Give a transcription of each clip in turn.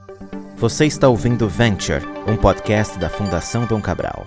Você está ouvindo Venture, um podcast da Fundação Dom Cabral.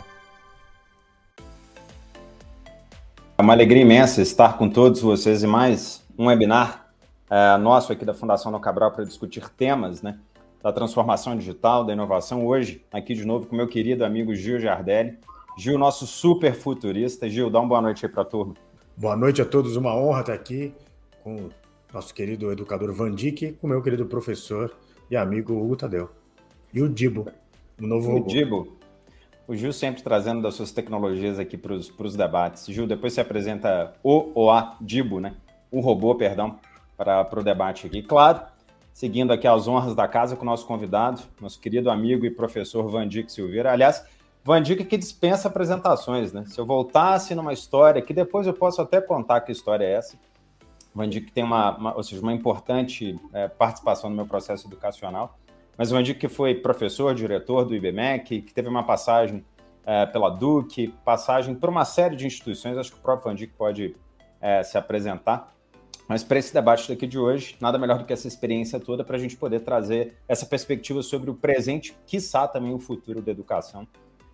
É uma alegria imensa estar com todos vocês em mais um webinar nosso aqui da Fundação Dom Cabral para discutir temas, da transformação digital, da inovação. Hoje, aqui de novo com meu querido amigo Gil Giardelli. Gil, nosso super futurista. Gil, dá uma boa noite aí para a turma. Boa noite a todos, uma honra estar aqui com o nosso querido educador Van Dijk e com o meu querido professor e amigo Hugo Tadeu. E o Dibo, o novo robô. Dibo. O Gil sempre trazendo das suas tecnologias aqui para os debates. Gil, depois você apresenta a Dibo, o robô, perdão, para o debate aqui. Claro, seguindo aqui as honras da casa com o nosso convidado, nosso querido amigo e professor Van Dijk Silveira. Aliás, Van Dijk que dispensa apresentações, Se eu voltasse numa história, que depois eu posso até contar que história é essa, Van Dijk tem uma importante participação no meu processo educação, mas o Van Dijk que foi professor, diretor do IBMEC, que teve uma passagem pela Duke, passagem por uma série de instituições, acho que o próprio Van Dijk pode se apresentar. Mas para esse debate daqui de hoje, nada melhor do que essa experiência toda para a gente poder trazer essa perspectiva sobre o presente, quiçá também o futuro da educação,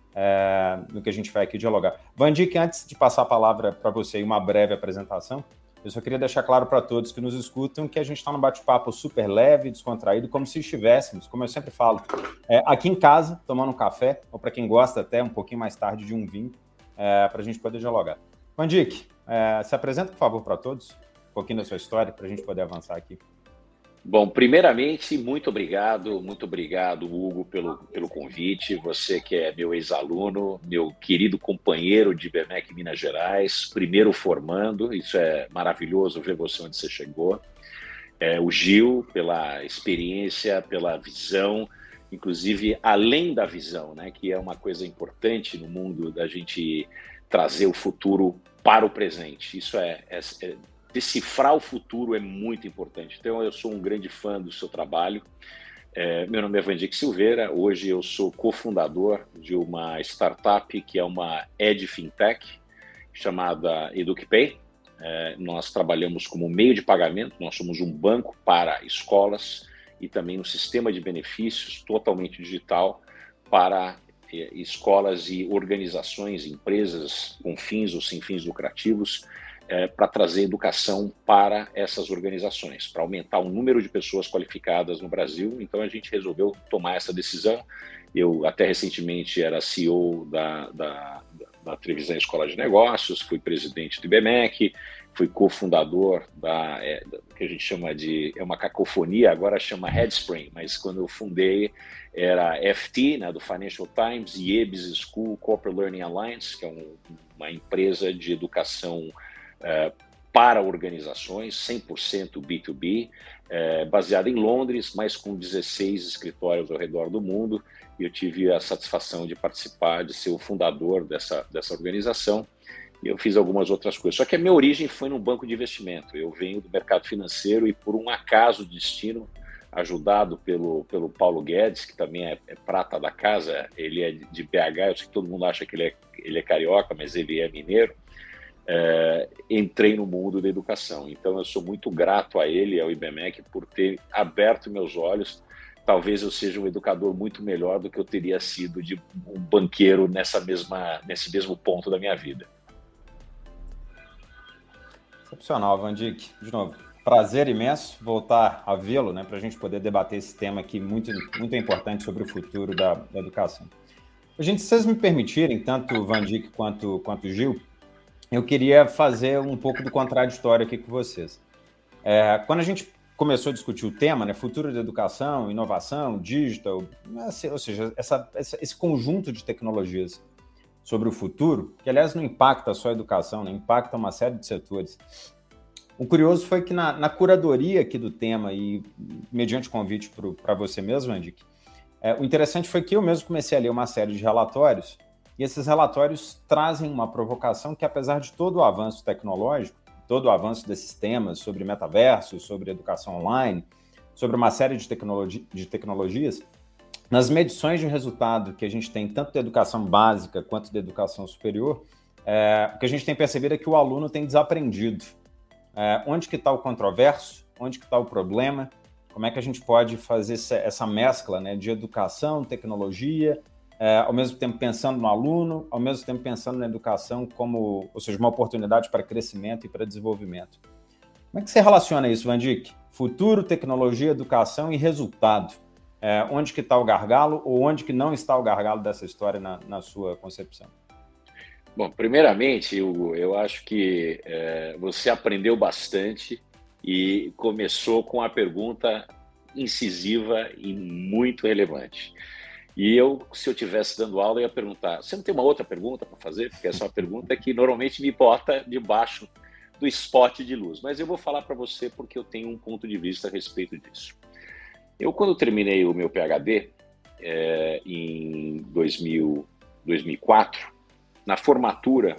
no que a gente vai aqui dialogar. Van Dijk, antes de passar a palavra para você e uma breve apresentação, eu só queria deixar claro para todos que nos escutam que a gente está num bate-papo super leve, descontraído, como se estivéssemos, como eu sempre falo, aqui em casa, tomando um café, ou para quem gosta até um pouquinho mais tarde de um vinho, para a gente poder dialogar. Van Dijk, se apresenta, por favor, para todos, um pouquinho da sua história, para a gente poder avançar aqui. Bom, primeiramente, muito obrigado, Hugo, pelo convite. Você que é meu ex-aluno, meu querido companheiro de IBMEC Minas Gerais, primeiro formando, isso é maravilhoso ver você onde você chegou. O Gil, pela experiência, pela visão, inclusive além da visão, que é uma coisa importante no mundo da gente trazer o futuro para o presente. Isso decifrar o futuro é muito importante. Então, eu sou um grande fã do seu trabalho. Meu nome é Van Dijk Silveira. Hoje eu sou cofundador de uma startup que é uma EdFintech, chamada EducPay. Nós trabalhamos como meio de pagamento, nós somos um banco para escolas e também um sistema de benefícios totalmente digital para escolas e organizações, empresas com fins ou sem fins lucrativos, para trazer educação para essas organizações, para aumentar o número de pessoas qualificadas no Brasil. Então, a gente resolveu tomar essa decisão. Eu, até recentemente, era CEO da Trevisan Escola de Negócios, fui presidente do IBMEC, fui cofundador da que a gente chama de... É uma cacofonia, agora chama Headspring, mas quando eu fundei era FT, do Financial Times, e IEBS School Corporate Learning Alliance, que é uma empresa de educação para organizações, 100% B2B, baseada em Londres, mas com 16 escritórios ao redor do mundo, e eu tive a satisfação de participar, de ser o fundador dessa organização, e eu fiz algumas outras coisas. Só que a minha origem foi no banco de investimento. Eu venho do mercado financeiro e, por um acaso do destino, ajudado pelo Paulo Guedes, que também é prata da casa, ele é de BH, eu sei que todo mundo acha que ele é carioca, mas ele é mineiro. Entrei no mundo da educação. Então, eu sou muito grato a ele, ao IBMEC, por ter aberto meus olhos. Talvez eu seja um educador muito melhor do que eu teria sido de um banqueiro nesse mesmo ponto da minha vida. Excepcional, Van Dijk. De novo, prazer imenso voltar a vê-lo, para a gente poder debater esse tema aqui muito, muito importante sobre o futuro da educação. Gente, se vocês me permitirem, tanto o Van Dijk quanto o Gil, eu queria fazer um pouco do contraditório aqui com vocês. Quando a gente começou a discutir o tema, futuro da educação, inovação, digital, ou seja, esse conjunto de tecnologias sobre o futuro, que aliás não impacta só a educação, impacta uma série de setores. O curioso foi que na curadoria aqui do tema, e mediante convite para você mesmo, Van Dijk, o interessante foi que eu mesmo comecei a ler uma série de relatórios. E esses relatórios trazem uma provocação que, apesar de todo o avanço tecnológico, todo o avanço desses temas sobre metaverso, sobre educação online, sobre uma série de tecnologias, nas medições de resultado que a gente tem, tanto da educação básica quanto da educação superior, o que a gente tem percebido é que o aluno tem desaprendido. Onde que está o controverso? Onde que está o problema? Como é que a gente pode fazer essa mescla, né, de educação, tecnologia, ao mesmo tempo pensando no aluno, ao mesmo tempo pensando na educação como, ou seja, uma oportunidade para crescimento e para desenvolvimento. Como é que você relaciona isso, Van Dijk? Futuro, tecnologia, educação e resultado. Onde que está o gargalo ou onde que não está o gargalo dessa história na sua concepção? Bom, primeiramente, Hugo, eu acho que você aprendeu bastante e começou com a pergunta incisiva e muito relevante. E se eu estivesse dando aula, eu ia perguntar, você não tem uma outra pergunta para fazer? Porque essa é uma pergunta que normalmente me bota debaixo do spot de luz. Mas eu vou falar para você porque eu tenho um ponto de vista a respeito disso. Eu, quando terminei o meu PhD, em 2004, na formatura,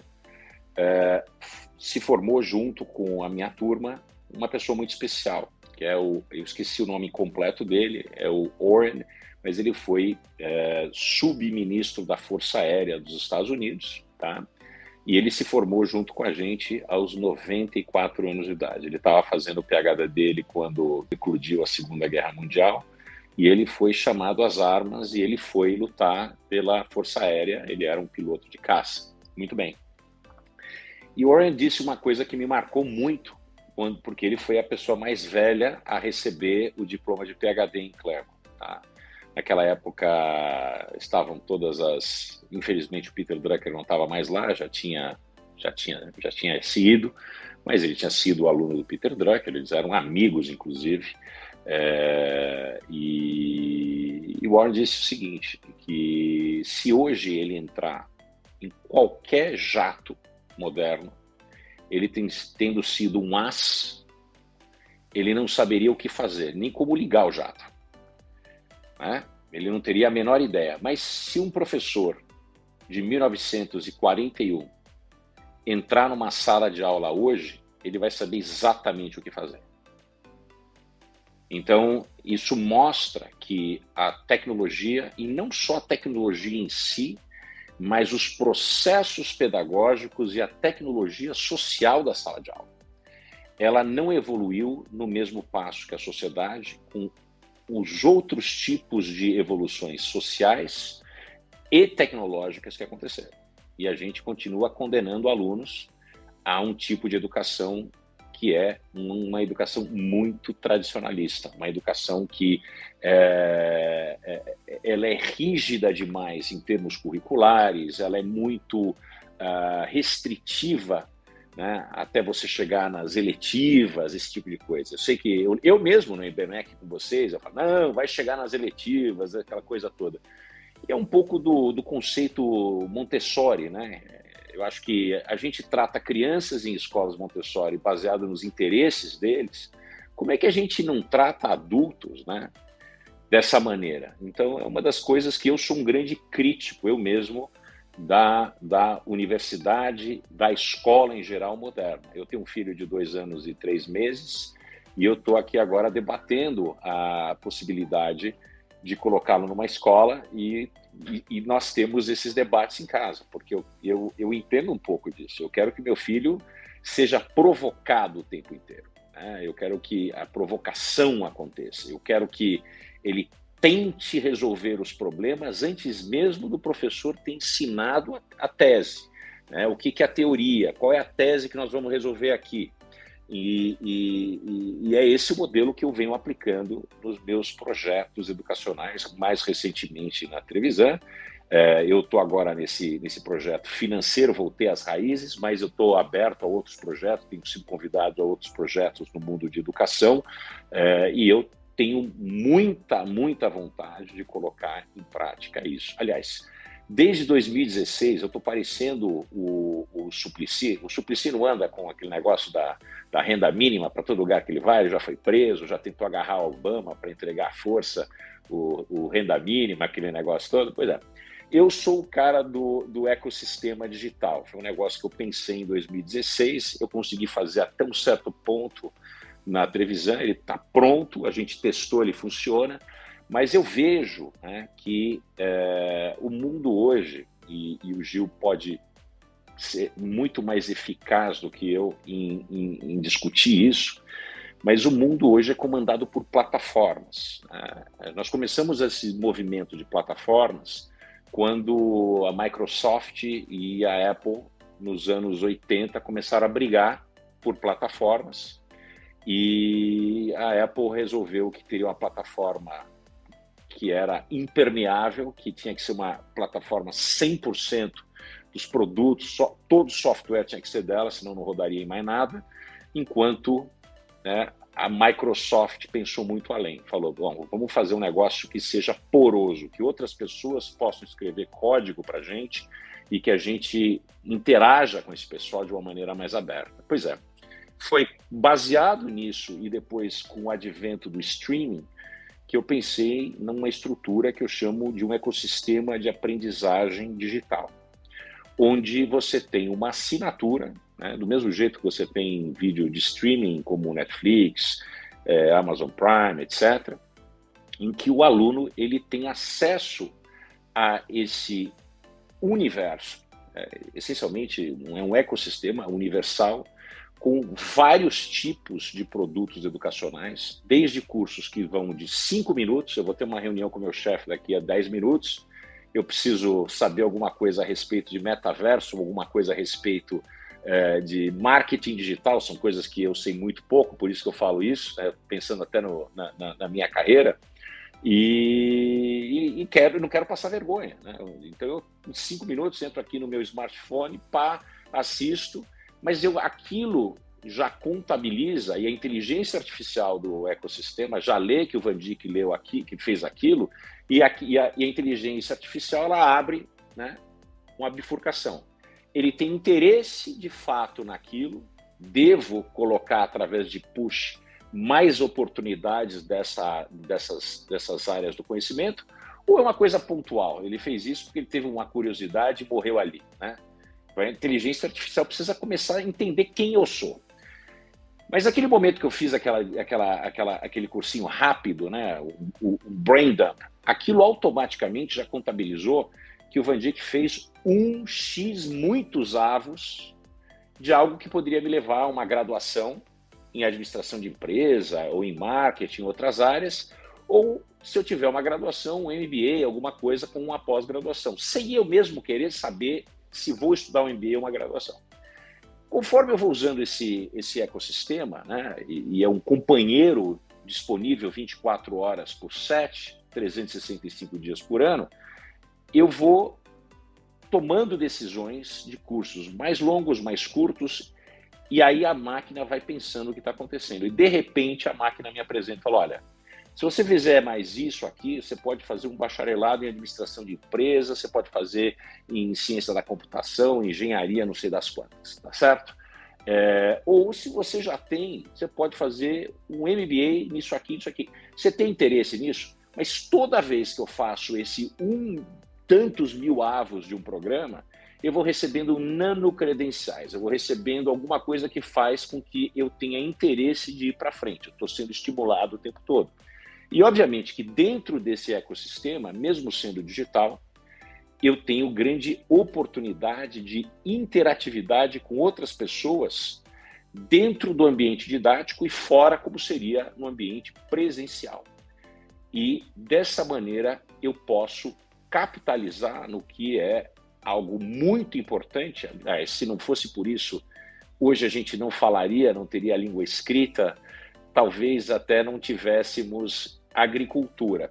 se formou junto com a minha turma uma pessoa muito especial, que eu esqueci o nome completo dele, é o Oren, mas ele foi subministro da Força Aérea dos Estados Unidos, tá? E ele se formou junto com a gente aos 94 anos de idade. Ele estava fazendo o PhD dele quando eclodiu a Segunda Guerra Mundial, e ele foi chamado às armas e ele foi lutar pela Força Aérea. Ele era um piloto de caça. Muito bem. E Warren disse uma coisa que me marcou muito, porque ele foi a pessoa mais velha a receber o diploma de PhD em Claremont. Tá? Naquela época estavam todas as... Infelizmente o Peter Drucker não estava mais lá, já tinha sido, mas ele tinha sido o aluno do Peter Drucker, eles eram amigos, inclusive. E Warren disse o seguinte, que se hoje ele entrar em qualquer jato moderno, ele tendo sido um as, ele não saberia o que fazer, nem como ligar o jato. Né? Ele não teria a menor ideia. Mas se um professor de 1941 entrar numa sala de aula hoje, ele vai saber exatamente o que fazer. Então, isso mostra que a tecnologia, e não só a tecnologia em si, mas os processos pedagógicos e a tecnologia social da sala de aula, ela não evoluiu no mesmo passo que a sociedade, com os outros tipos de evoluções sociais e tecnológicas que aconteceram. E a gente continua condenando alunos a um tipo de educação que é uma educação muito tradicionalista, uma educação que ela é rígida demais em termos curriculares, ela é muito restritiva, né, até você chegar nas eletivas, esse tipo de coisa. Eu sei que eu mesmo no IBMEC com vocês, eu falo, não, vai chegar nas eletivas, aquela coisa toda. E é um pouco do conceito Montessori, né? Eu acho que a gente trata crianças em escolas Montessori baseado nos interesses deles. Como é que a gente não trata adultos, né, dessa maneira? Então, é uma das coisas que eu sou um grande crítico, eu mesmo, da universidade, da escola em geral moderna. Eu tenho um filho de 2 anos e 3 meses e eu estou aqui agora debatendo a possibilidade de colocá-lo numa escola e nós temos esses debates em casa, porque eu entendo um pouco disso. Eu quero que meu filho seja provocado o tempo inteiro, né? Eu quero que a provocação aconteça. Eu quero que ele tente resolver os problemas antes mesmo do professor ter ensinado a tese, né? O que é a teoria? Qual é a tese que nós vamos resolver aqui? E é esse o modelo que eu venho aplicando nos meus projetos educacionais, mais recentemente na Trevisan. Eu estou agora nesse projeto financeiro, voltei às raízes, mas eu estou aberto a outros projetos, tenho sido convidado a outros projetos no mundo de educação, e eu tenho muita vontade de colocar em prática isso. Aliás, desde 2016, eu estou parecendo o Suplicy. O Suplicy não anda com aquele negócio da renda mínima para todo lugar que ele vai, ele já foi preso, já tentou agarrar o Obama para entregar à força o renda mínima, aquele negócio todo. Pois é, eu sou o cara do ecossistema digital. Foi um negócio que eu pensei em 2016, eu consegui fazer até um certo ponto na Trevisan, ele está pronto, a gente testou, ele funciona. Mas eu vejo, né, que o mundo hoje, e o Gil pode ser muito mais eficaz do que eu em discutir isso, Mas o mundo hoje é comandado por plataformas. Nós começamos esse movimento de plataformas quando a Microsoft e a Apple, nos anos 80, começaram a brigar por plataformas, e a Apple resolveu que teria uma plataforma que era impermeável, que tinha que ser uma plataforma 100% dos produtos, todo o software tinha que ser dela, senão não rodaria em mais nada, enquanto, né, a Microsoft pensou muito além, falou, bom, vamos fazer um negócio que seja poroso, que outras pessoas possam escrever código para a gente e que a gente interaja com esse pessoal de uma maneira mais aberta. Pois é, foi baseado nisso e depois com o advento do streaming que eu pensei numa estrutura que eu chamo de um ecossistema de aprendizagem digital, onde você tem uma assinatura, né, do mesmo jeito que você tem vídeo de streaming como Netflix, Amazon Prime, etc., em que o aluno ele tem acesso a esse universo, essencialmente é um ecossistema universal com vários tipos de produtos educacionais, desde cursos que vão de 5 minutos, eu vou ter uma reunião com o meu chefe daqui a 10 minutos, eu preciso saber alguma coisa a respeito de metaverso, alguma coisa a respeito de marketing digital, são coisas que eu sei muito pouco, por isso que eu falo isso, pensando até na minha carreira, e não quero passar vergonha, né? Então eu, em 5 minutos, entro aqui no meu smartphone, assisto, mas aquilo já contabiliza, e a inteligência artificial do ecossistema já lê que o Van Dijk leu aqui, que fez aquilo, e a inteligência artificial ela abre, né, uma bifurcação. Ele tem interesse de fato naquilo, devo colocar através de push mais oportunidades dessas áreas do conhecimento, ou é uma coisa pontual? Ele fez isso porque ele teve uma curiosidade e morreu ali, né? A inteligência artificial precisa começar a entender quem eu sou. Mas naquele momento que eu fiz aquele cursinho rápido, né, o Brain Dump, aquilo automaticamente já contabilizou que o Van Dijk fez 1x muitos avos de algo que poderia me levar a uma graduação em administração de empresa, ou em marketing, em outras áreas, ou se eu tiver uma graduação, um MBA, alguma coisa com uma pós-graduação, sem eu mesmo querer saber se vou estudar um MBA ou uma graduação. Conforme eu vou usando esse ecossistema, né, e é um companheiro disponível 24 horas por 7, 365 dias por ano, eu vou tomando decisões de cursos mais longos, mais curtos, e aí a máquina vai pensando o que está acontecendo. E, de repente, a máquina me apresenta e fala, olha, se você fizer mais isso aqui, você pode fazer um bacharelado em administração de empresa, você pode fazer em ciência da computação, engenharia, não sei das quantas, tá certo? Ou se você já tem, você pode fazer um MBA nisso aqui, isso aqui. Você tem interesse nisso? Mas toda vez que eu faço esse tantos mil avos de um programa, eu vou recebendo nanocredenciais, eu vou recebendo alguma coisa que faz com que eu tenha interesse de ir para frente. Eu estou sendo estimulado o tempo todo. E, obviamente, que dentro desse ecossistema, mesmo sendo digital, eu tenho grande oportunidade de interatividade com outras pessoas dentro do ambiente didático e fora, como seria no ambiente presencial. E, dessa maneira, eu posso capitalizar no que é algo muito importante. Se não fosse por isso, hoje a gente não falaria, não teria a língua escrita, talvez até não tivéssemos agricultura,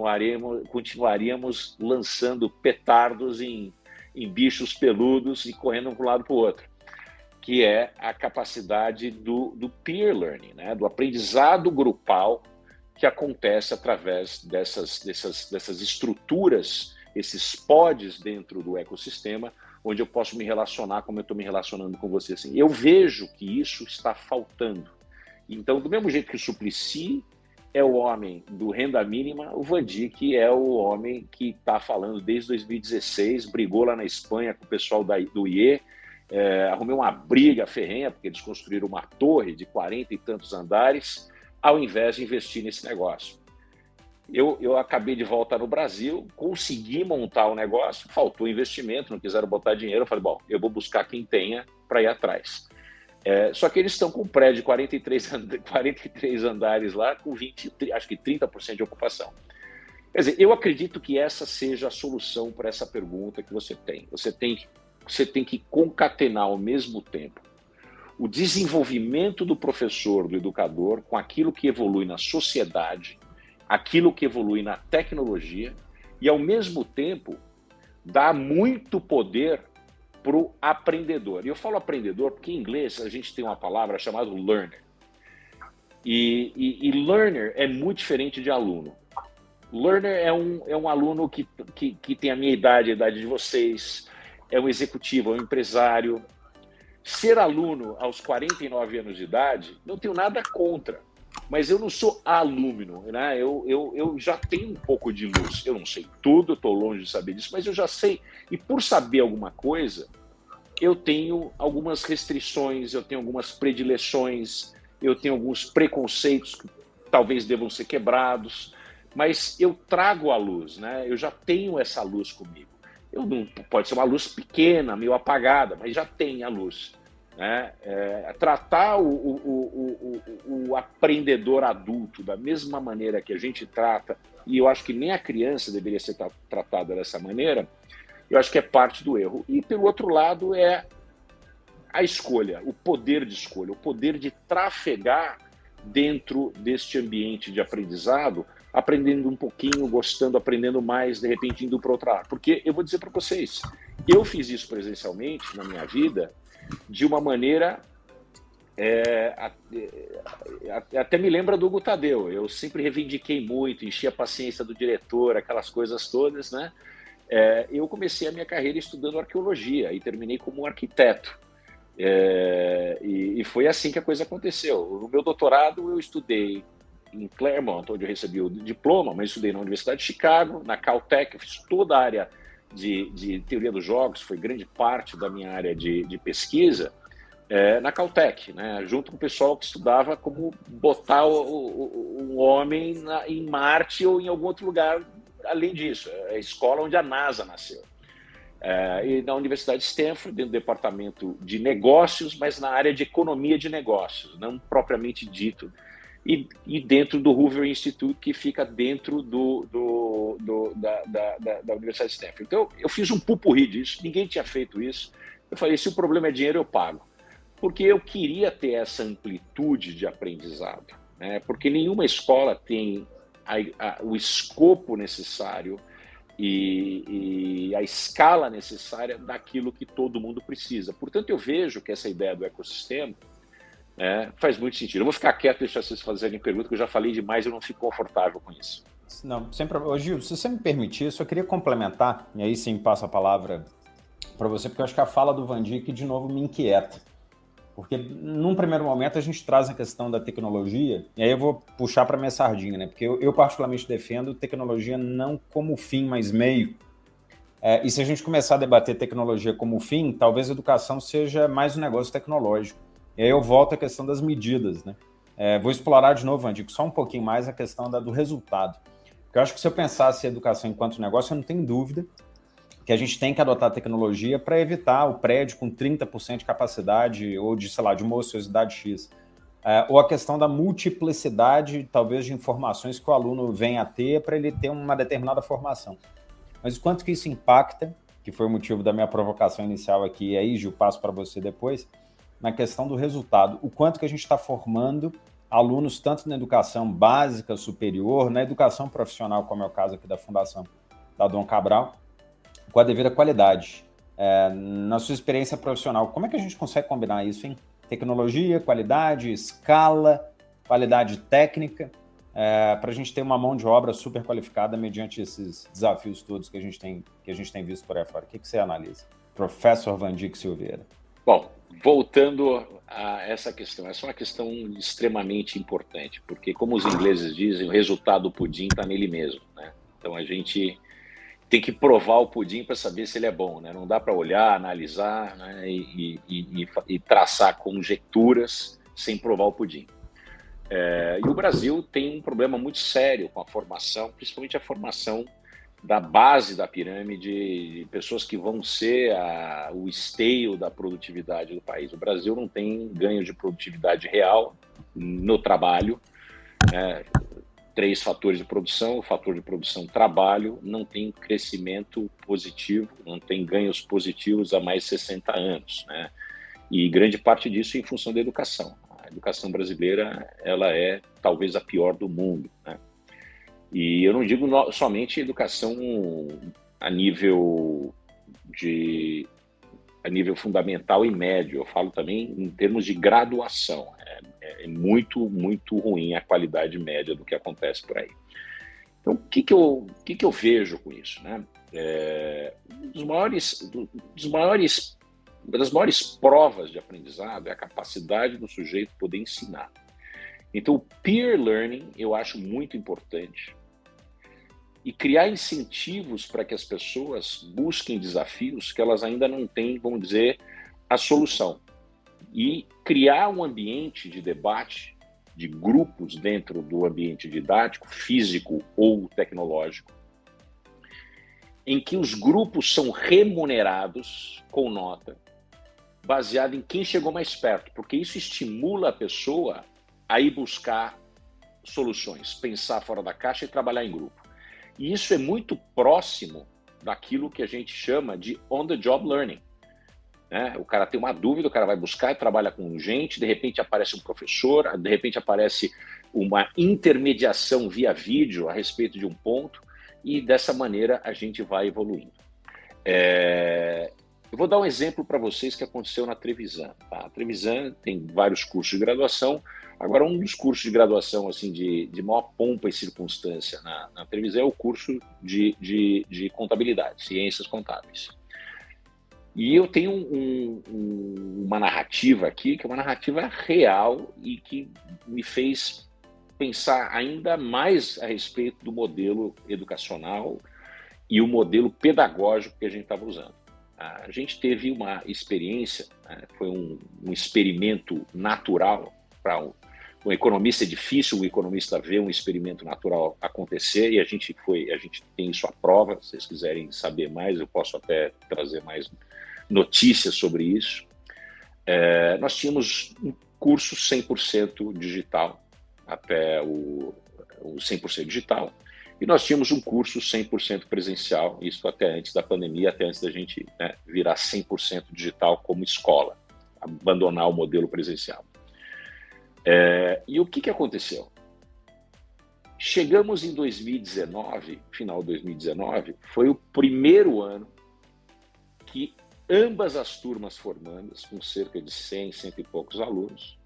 continuaríamos lançando petardos em bichos peludos e correndo de um lado para o outro, que é a capacidade do peer learning, né? Do aprendizado grupal que acontece através dessas estruturas, esses pods dentro do ecossistema, onde eu posso me relacionar como eu estou me relacionando com você. Assim, eu vejo que isso está faltando. Então, do mesmo jeito que o Suplicy é o homem do renda mínima, o Van Dijk é o homem que está falando desde 2016, brigou lá na Espanha com o pessoal do IE, arrumei uma briga ferrenha, porque eles construíram uma torre de 40 e tantos andares, ao invés de investir nesse negócio. Eu acabei de voltar no Brasil, consegui montar o negócio, faltou investimento, não quiseram botar dinheiro, eu falei, bom, eu vou buscar quem tenha para ir atrás. Só que eles estão com um prédio de 43 andares lá, com 20, acho que 30% de ocupação. Quer dizer, eu acredito que essa seja a solução para essa pergunta que você tem. Você tem que concatenar ao mesmo tempo o desenvolvimento do professor, do educador, com aquilo que evolui na sociedade, aquilo que evolui na tecnologia, e ao mesmo tempo dar muito poder para o aprendedor. E eu falo aprendedor porque em inglês a gente tem uma palavra chamada learner. E learner é muito diferente de aluno. Learner é um aluno que tem a minha idade, a idade de vocês, é um executivo, é um empresário. Ser aluno aos 49 anos de idade, não tenho nada contra, mas eu não sou alumno, né? Eu já tenho um pouco de luz. Eu não sei tudo, estou longe de saber disso, mas eu já sei. E por saber alguma coisa, eu tenho algumas restrições, eu tenho algumas predileções, eu tenho alguns preconceitos que talvez devam ser quebrados, mas eu trago a luz, né? Eu já tenho essa luz comigo. Pode ser uma luz pequena, meio apagada, mas já tem a luz. Né? Tratar o aprendedor adulto da mesma maneira que a gente trata, e eu acho que nem a criança deveria ser tratada dessa maneira, eu acho que é parte do erro. E, pelo outro lado, é a escolha, o poder de escolha, o poder de trafegar dentro deste ambiente de aprendizado, aprendendo um pouquinho, gostando, aprendendo mais, de repente indo para outra área. Porque eu vou dizer para vocês, eu fiz isso presencialmente na minha vida de uma maneira, até me lembra do Hugo Tadeu. Eu sempre reivindiquei muito, enchi a paciência do diretor, aquelas coisas todas, né? Eu comecei a minha carreira estudando arqueologia e terminei como um arquiteto. E foi assim que a coisa aconteceu. No meu doutorado eu estudei em Claremont, onde eu recebi o diploma, mas estudei na Universidade de Chicago, na Caltech. Eu fiz toda a área de teoria dos jogos, foi grande parte da minha área de pesquisa, na Caltech, né, junto com o pessoal que estudava como botar um homem em Marte ou em algum outro lugar além disso. É a escola onde a NASA nasceu. E na Universidade de Stanford, dentro do departamento de negócios, mas na área de economia de negócios, não propriamente dito, e dentro do Hoover Institute, que fica dentro da Universidade de Stanford. Então, eu fiz um pupurri disso, ninguém tinha feito isso. Eu falei, se o problema é dinheiro, eu pago. Porque eu queria ter essa amplitude de aprendizado, né? Porque nenhuma escola tem o escopo necessário e a escala necessária daquilo que todo mundo precisa. Portanto, eu vejo que essa ideia do ecossistema faz muito sentido. Eu vou ficar quieto e deixar vocês fazerem pergunta, que eu já falei demais e eu não fico confortável com isso. Não, sempre. Ô, Gil, se você me permitir, eu só queria complementar, e aí sim passo a palavra para você, porque eu acho que a fala do Vandick, de novo, me inquieta. Porque, num primeiro momento, a gente traz a questão da tecnologia, e aí eu vou puxar para minha sardinha, né? Porque eu particularmente defendo tecnologia não como fim, mas meio. E se a gente começar a debater tecnologia como fim, talvez a educação seja mais um negócio tecnológico. E aí eu volto à questão das medidas, né? Vou explorar de novo, Vandick, só um pouquinho mais a questão do resultado. Porque eu acho que se eu pensasse a educação enquanto negócio, eu não tenho dúvida que a gente tem que adotar tecnologia para evitar o prédio com 30% de capacidade ou de, sei lá, de uma ociosidade X. Ou a questão da multiplicidade, talvez, de informações que o aluno vem a ter para ele ter uma determinada formação. Mas o quanto que isso impacta, que foi o motivo da minha provocação inicial aqui, e aí, Gil, passo para você depois, na questão do resultado. O quanto que a gente está formando alunos tanto na educação básica, superior, na educação profissional, como é o caso aqui da Fundação da Dom Cabral, com a devida qualidade. Na sua experiência profissional, como é que a gente consegue combinar isso, hein? Tecnologia, qualidade, escala, qualidade técnica, para a gente ter uma mão de obra super qualificada mediante esses desafios todos que a gente tem visto por aí fora. O que você analisa? Professor Vandick Silveira. Bom, voltando a essa questão, essa é uma questão extremamente importante, porque, como os ingleses dizem, o resultado do pudim está nele mesmo, né? Então, a gente tem que provar o pudim para saber se ele é bom, né? Não dá para olhar, analisar, né? e traçar conjecturas sem provar o pudim. E o Brasil tem um problema muito sério com a formação, principalmente a formação da base da pirâmide, de pessoas que vão ser o esteio da produtividade do país. O Brasil não tem ganho de produtividade real no trabalho, né? 3 fatores de produção, o fator de produção trabalho, não tem crescimento positivo, não tem ganhos positivos há mais de 60 anos, né? E grande parte disso em função da educação. A educação brasileira, ela é talvez a pior do mundo, né? E eu não digo somente educação a nível fundamental e médio, eu falo também em termos de graduação. É muito, muito ruim a qualidade média do que acontece por aí. Então, o que eu vejo com isso, né? Uma das maiores provas de aprendizado é a capacidade do sujeito poder ensinar. Então, o peer learning eu acho muito importante. E criar incentivos para que as pessoas busquem desafios que elas ainda não têm, vamos dizer, a solução. E criar um ambiente de debate, de grupos dentro do ambiente didático, físico ou tecnológico, em que os grupos são remunerados com nota, baseado em quem chegou mais perto, porque isso estimula a pessoa a ir buscar soluções, pensar fora da caixa e trabalhar em grupo. E isso é muito próximo daquilo que a gente chama de on-the-job learning, né? O cara tem uma dúvida, o cara vai buscar e trabalha com gente, de repente aparece um professor, de repente aparece uma intermediação via vídeo a respeito de um ponto, e dessa maneira a gente vai evoluindo. Eu vou dar um exemplo para vocês que aconteceu na Trevisan. Tá? A Trevisan tem vários cursos de graduação. Agora, um dos cursos de graduação assim, de maior pompa e circunstância na Trevisan é o curso de contabilidade, ciências contábeis. E eu tenho uma narrativa aqui, que é uma narrativa real e que me fez pensar ainda mais a respeito do modelo educacional e o modelo pedagógico que a gente estava usando. A gente teve uma experiência, né, foi um experimento natural para um economista. É difícil um economista ver um experimento natural acontecer, e a gente tem isso à prova. Se vocês quiserem saber mais, eu posso até trazer mais notícias sobre isso. Nós tínhamos um curso 100% digital, até o 100% digital, e nós tínhamos um curso 100% presencial, isso até antes da pandemia, até antes da gente, né, virar 100% digital como escola, abandonar o modelo presencial. E o que aconteceu? Chegamos em 2019, final de 2019, foi o primeiro ano que ambas as turmas formandas, com cerca de 100 e poucos alunos,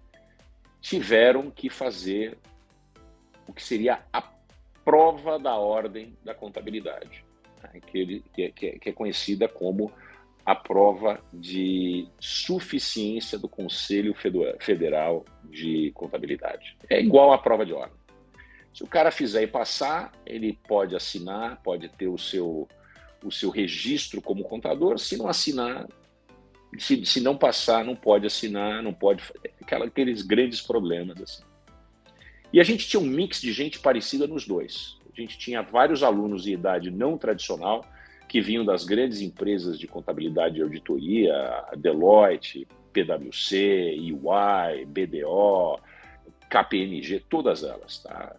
tiveram que fazer o que seria a prova da ordem da contabilidade, né, que é conhecida como a prova de suficiência do Conselho Federal de Contabilidade. É igual à prova de ordem. Se o cara fizer e passar, ele pode assinar, pode ter o seu registro como contador. Se não assinar, se não passar, não pode assinar, não pode... Aqueles grandes problemas, assim. E a gente tinha um mix de gente parecida nos dois. A gente tinha vários alunos de idade não tradicional, que vinham das grandes empresas de contabilidade e auditoria, Deloitte, PwC, EY, BDO, KPMG, todas elas. Tá?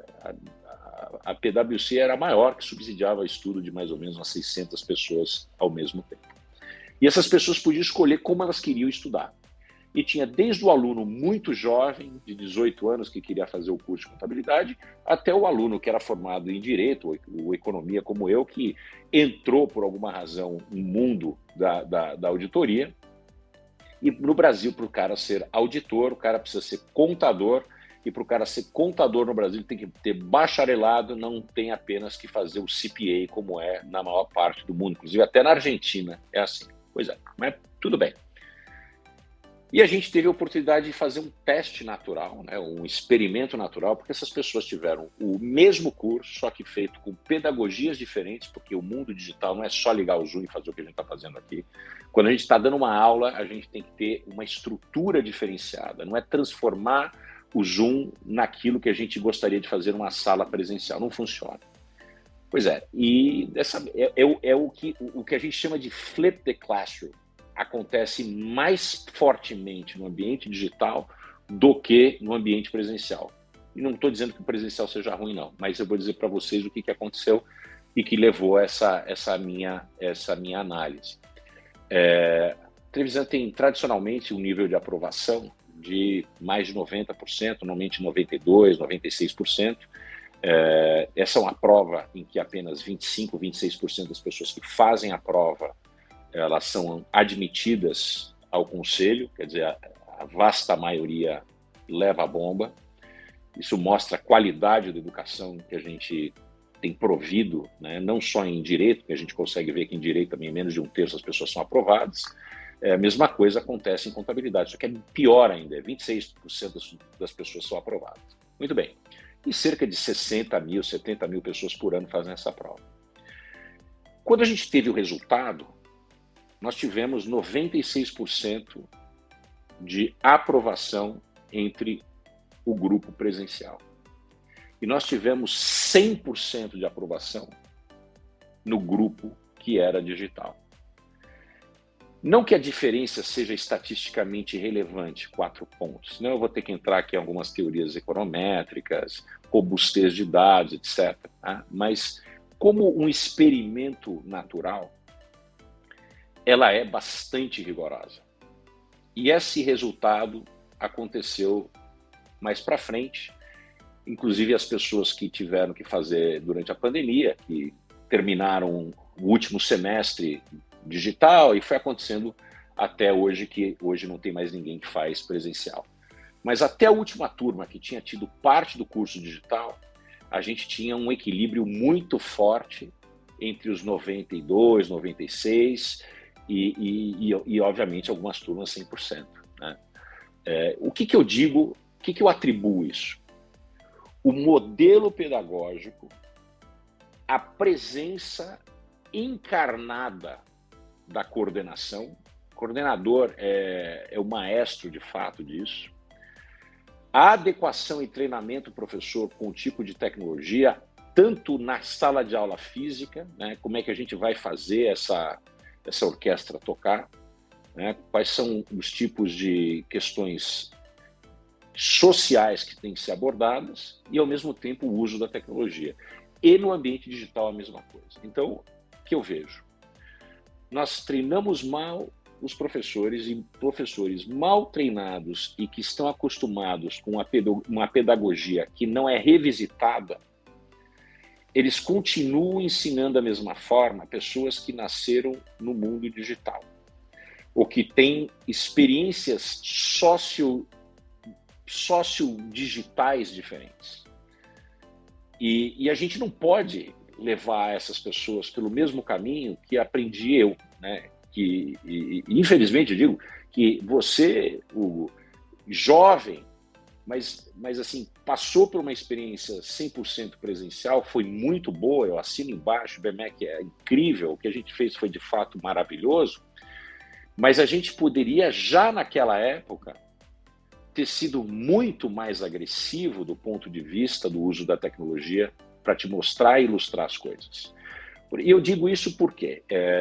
A PwC era a maior, que subsidiava o estudo de mais ou menos umas 600 pessoas ao mesmo tempo. E essas pessoas podiam escolher como elas queriam estudar. E tinha desde o aluno muito jovem, de 18 anos, que queria fazer o curso de contabilidade, até o aluno que era formado em direito ou economia, como eu, que entrou por alguma razão no mundo da auditoria. E no Brasil, para o cara ser auditor, o cara precisa ser contador, e para o cara ser contador no Brasil tem que ter bacharelado, não tem apenas que fazer o CPA, como é na maior parte do mundo, inclusive até na Argentina é assim. Pois é, mas tudo bem. E a gente teve a oportunidade de fazer um teste natural, né, um experimento natural, porque essas pessoas tiveram o mesmo curso, só que feito com pedagogias diferentes, porque o mundo digital não é só ligar o Zoom e fazer o que a gente está fazendo aqui. Quando a gente está dando uma aula, a gente tem que ter uma estrutura diferenciada, não é transformar o Zoom naquilo que a gente gostaria de fazer numa sala presencial, não funciona. Pois é, e o que a gente chama de flip the classroom. Acontece mais fortemente no ambiente digital do que no ambiente presencial. E não estou dizendo que o presencial seja ruim, não, mas eu vou dizer para vocês o que aconteceu e que levou essa minha análise. A Trevisan tem tradicionalmente um nível de aprovação de mais de 90%, normalmente 92%, 96%. Essa é uma prova em que apenas 25%, 26% das pessoas que fazem a prova elas são admitidas ao conselho, quer dizer, a vasta maioria leva a bomba. Isso mostra a qualidade da educação que a gente tem provido, né? Não só em direito, que a gente consegue ver que em direito também menos de 1/3 das pessoas são aprovadas. A mesma coisa acontece em contabilidade, só que é pior ainda, 26% das pessoas são aprovadas. Muito bem. E cerca de 60 mil, 70 mil pessoas por ano fazem essa prova. Quando a gente teve o resultado, nós tivemos 96% de aprovação entre o grupo presencial. E nós tivemos 100% de aprovação no grupo que era digital. Não que a diferença seja estatisticamente relevante, 4 pontos. Não, eu vou ter que entrar aqui em algumas teorias econométricas, robustez de dados, etc. Tá? Mas, como um experimento natural, ela é bastante rigorosa. E esse resultado aconteceu mais para frente. Inclusive as pessoas que tiveram que fazer durante a pandemia, que terminaram o último semestre digital, e foi acontecendo até hoje, que hoje não tem mais ninguém que faz presencial. Mas até a última turma que tinha tido parte do curso digital, a gente tinha um equilíbrio muito forte entre os 92, 96 e obviamente algumas turmas 100%. Né? O que eu digo, o que eu atribuo isso? O modelo pedagógico, a presença encarnada da coordenação, o coordenador é o maestro de fato disso, a adequação e treinamento do professor com o tipo de tecnologia, tanto na sala de aula física, né, como é que a gente vai fazer essa orquestra tocar, né, quais são os tipos de questões sociais que têm que ser abordadas e, ao mesmo tempo, o uso da tecnologia. E no ambiente digital a mesma coisa. Então, o que eu vejo? Nós treinamos mal os professores, e professores mal treinados e que estão acostumados com uma pedagogia que não é revisitada, eles continuam ensinando da mesma forma pessoas que nasceram no mundo digital, ou que têm experiências sociodigitais diferentes. E a gente não pode levar essas pessoas pelo mesmo caminho que aprendi eu, né? Infelizmente eu digo que você, o jovem, mas assim, passou por uma experiência 100% presencial, foi muito boa, eu assino embaixo, o BMEC é incrível, o que a gente fez foi de fato maravilhoso, mas a gente poderia já naquela época ter sido muito mais agressivo do ponto de vista do uso da tecnologia para te mostrar e ilustrar as coisas. E eu digo isso porque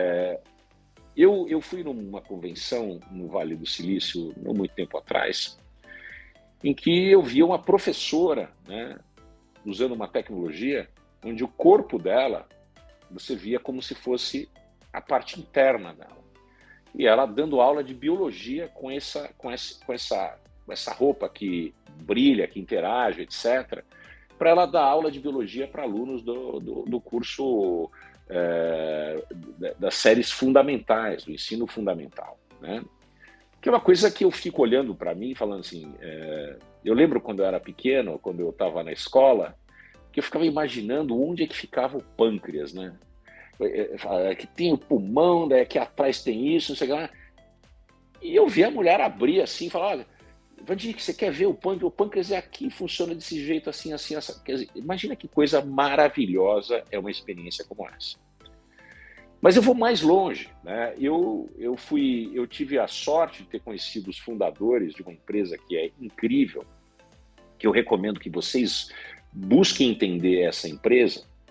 eu fui numa convenção no Vale do Silício, não muito tempo atrás, em que eu via uma professora, né, usando uma tecnologia onde o corpo dela, você via como se fosse a parte interna dela. E ela dando aula de biologia com essa roupa que brilha, que interage, etc., para ela dar aula de biologia para alunos do curso das séries fundamentais, do ensino fundamental, né? Que é uma coisa que eu fico olhando para mim, falando assim, eu lembro quando eu era pequeno, quando eu estava na escola, que eu ficava imaginando onde é que ficava o pâncreas, né? Que tem o pulmão, né? Que atrás tem isso, não sei o que lá. E eu vi a mulher abrir assim e falar, olha, Vandir, você quer ver o pâncreas? O pâncreas é aqui, funciona desse jeito, assim, assim, assim. Quer dizer, imagina que coisa maravilhosa é uma experiência como essa. Mas eu vou mais longe, né? Eu tive a sorte de ter conhecido os fundadores de uma empresa que é incrível, que eu recomendo que vocês busquem entender essa empresa,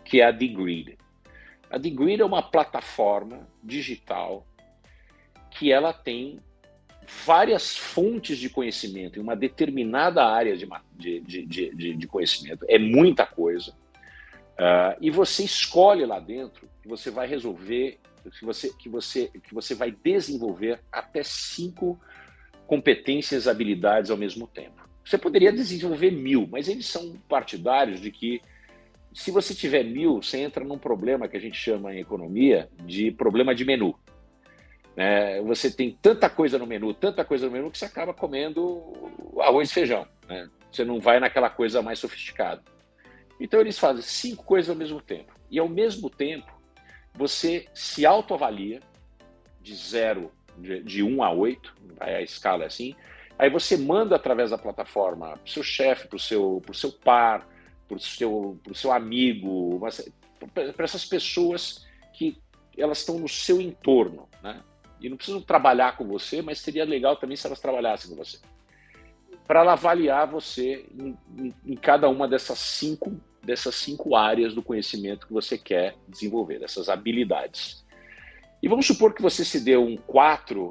que é a Degreed. A Degreed é uma plataforma digital que ela tem várias fontes de conhecimento em uma determinada área de conhecimento. É muita coisa. E você escolhe lá dentro que você vai resolver, que você vai desenvolver até 5 competências, habilidades ao mesmo tempo. Você poderia desenvolver 1000, mas eles são partidários de que se você tiver 1000, você entra num problema que a gente chama em economia de problema de menu. Você tem tanta coisa no menu, que você acaba comendo arroz e feijão. Né? Você não vai naquela coisa mais sofisticada. Então eles fazem 5 coisas ao mesmo tempo. E ao mesmo tempo, você se autoavalia de 0, de 1 a 8, a escala é assim. Aí você manda através da plataforma para o seu chefe, para o seu par, para o seu amigo, para essas pessoas que elas estão no seu entorno, né? E não precisam trabalhar com você, mas seria legal também se elas trabalhassem com você. Para ela avaliar você em cada uma dessas cinco áreas do conhecimento que você quer desenvolver, dessas habilidades. E vamos supor que você se deu um 4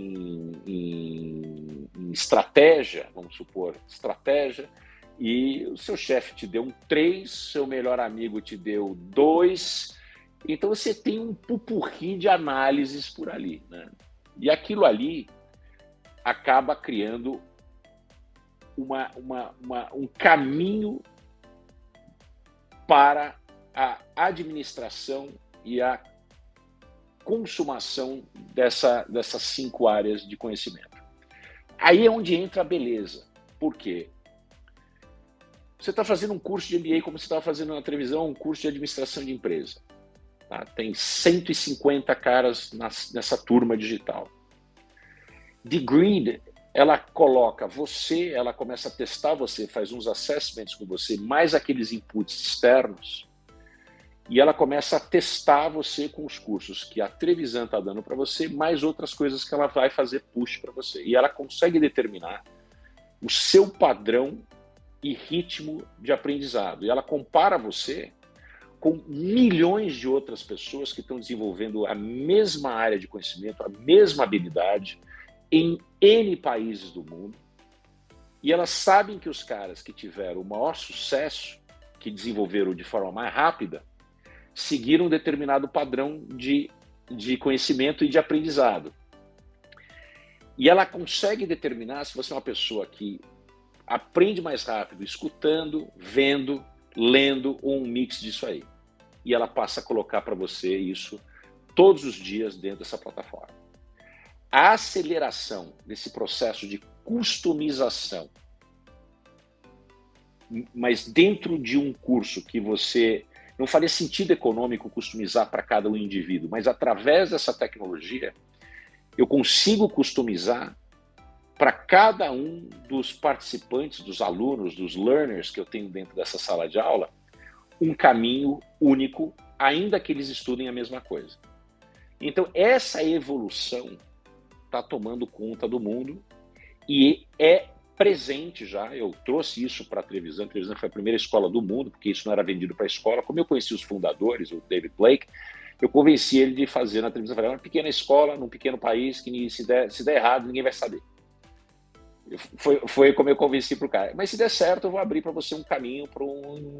em estratégia, e o seu chefe te deu um 3, seu melhor amigo te deu 2, então você tem um pupurri de análises por ali, né? E aquilo ali acaba criando um caminho para a administração e a consumação dessas 5 áreas de conhecimento. Aí é onde entra a beleza. Por quê? Você está fazendo um curso de MBA, como você estava fazendo na televisão, um curso de administração de empresa. Tá? Tem 150 caras nessa turma digital. Degreed, ela coloca você, ela começa a testar você, faz uns assessments com você, mais aqueles inputs externos, e ela começa a testar você com os cursos que a Trevisan está dando para você, mais outras coisas que ela vai fazer push para você. E ela consegue determinar o seu padrão e ritmo de aprendizado. E ela compara você com milhões de outras pessoas que estão desenvolvendo a mesma área de conhecimento, a mesma habilidade, em N países do mundo. E elas sabem que os caras que tiveram o maior sucesso, que desenvolveram de forma mais rápida, seguiram um determinado padrão de conhecimento e de aprendizado. E ela consegue determinar se você é uma pessoa que aprende mais rápido, escutando, vendo, lendo, ou um mix disso aí. E ela passa a colocar para você isso todos os dias dentro dessa plataforma. A aceleração desse processo de customização, mas dentro de um curso que você... Não faria sentido econômico customizar para cada um indivíduo, mas através dessa tecnologia, eu consigo customizar para cada um dos participantes, dos alunos, dos learners que eu tenho dentro dessa sala de aula, um caminho único, ainda que eles estudem a mesma coisa. Então, essa evolução está tomando conta do mundo e é presente já. Eu trouxe isso para a Trevisan. A Trevisan foi a primeira escola do mundo, porque isso não era vendido para a escola. Como eu conheci os fundadores, o David Blake, eu convenci ele de fazer na Trevisan. Falei, uma pequena escola, num pequeno país, que se der errado, ninguém vai saber. Foi como eu convenci para o cara. Mas se der certo, eu vou abrir para você um caminho para um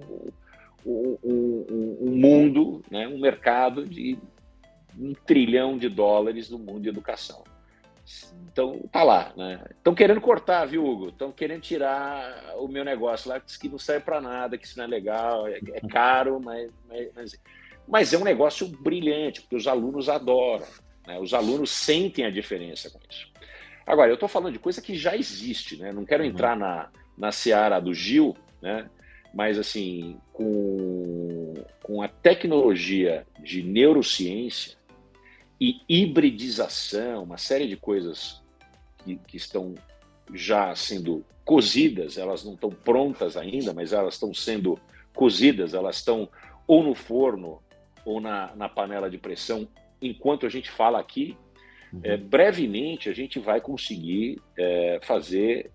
mundo, né, um mercado de $1 trilhão no mundo de educação. Então, tá lá, né? Estão querendo cortar, viu, Hugo? Estão querendo tirar o meu negócio lá, que não serve para nada, que isso não é legal, é caro, mas é um negócio brilhante, porque os alunos adoram, né? Os alunos sentem a diferença com isso. Agora, eu estou falando de coisa que já existe, né? Não quero entrar na seara do Gil, né? Mas, assim, com a tecnologia de neurociência e hibridização, uma série de coisas que estão já sendo cozidas, elas não estão prontas ainda, mas elas estão sendo cozidas, elas estão ou no forno ou na panela de pressão, enquanto a gente fala aqui. Brevemente a gente vai conseguir fazer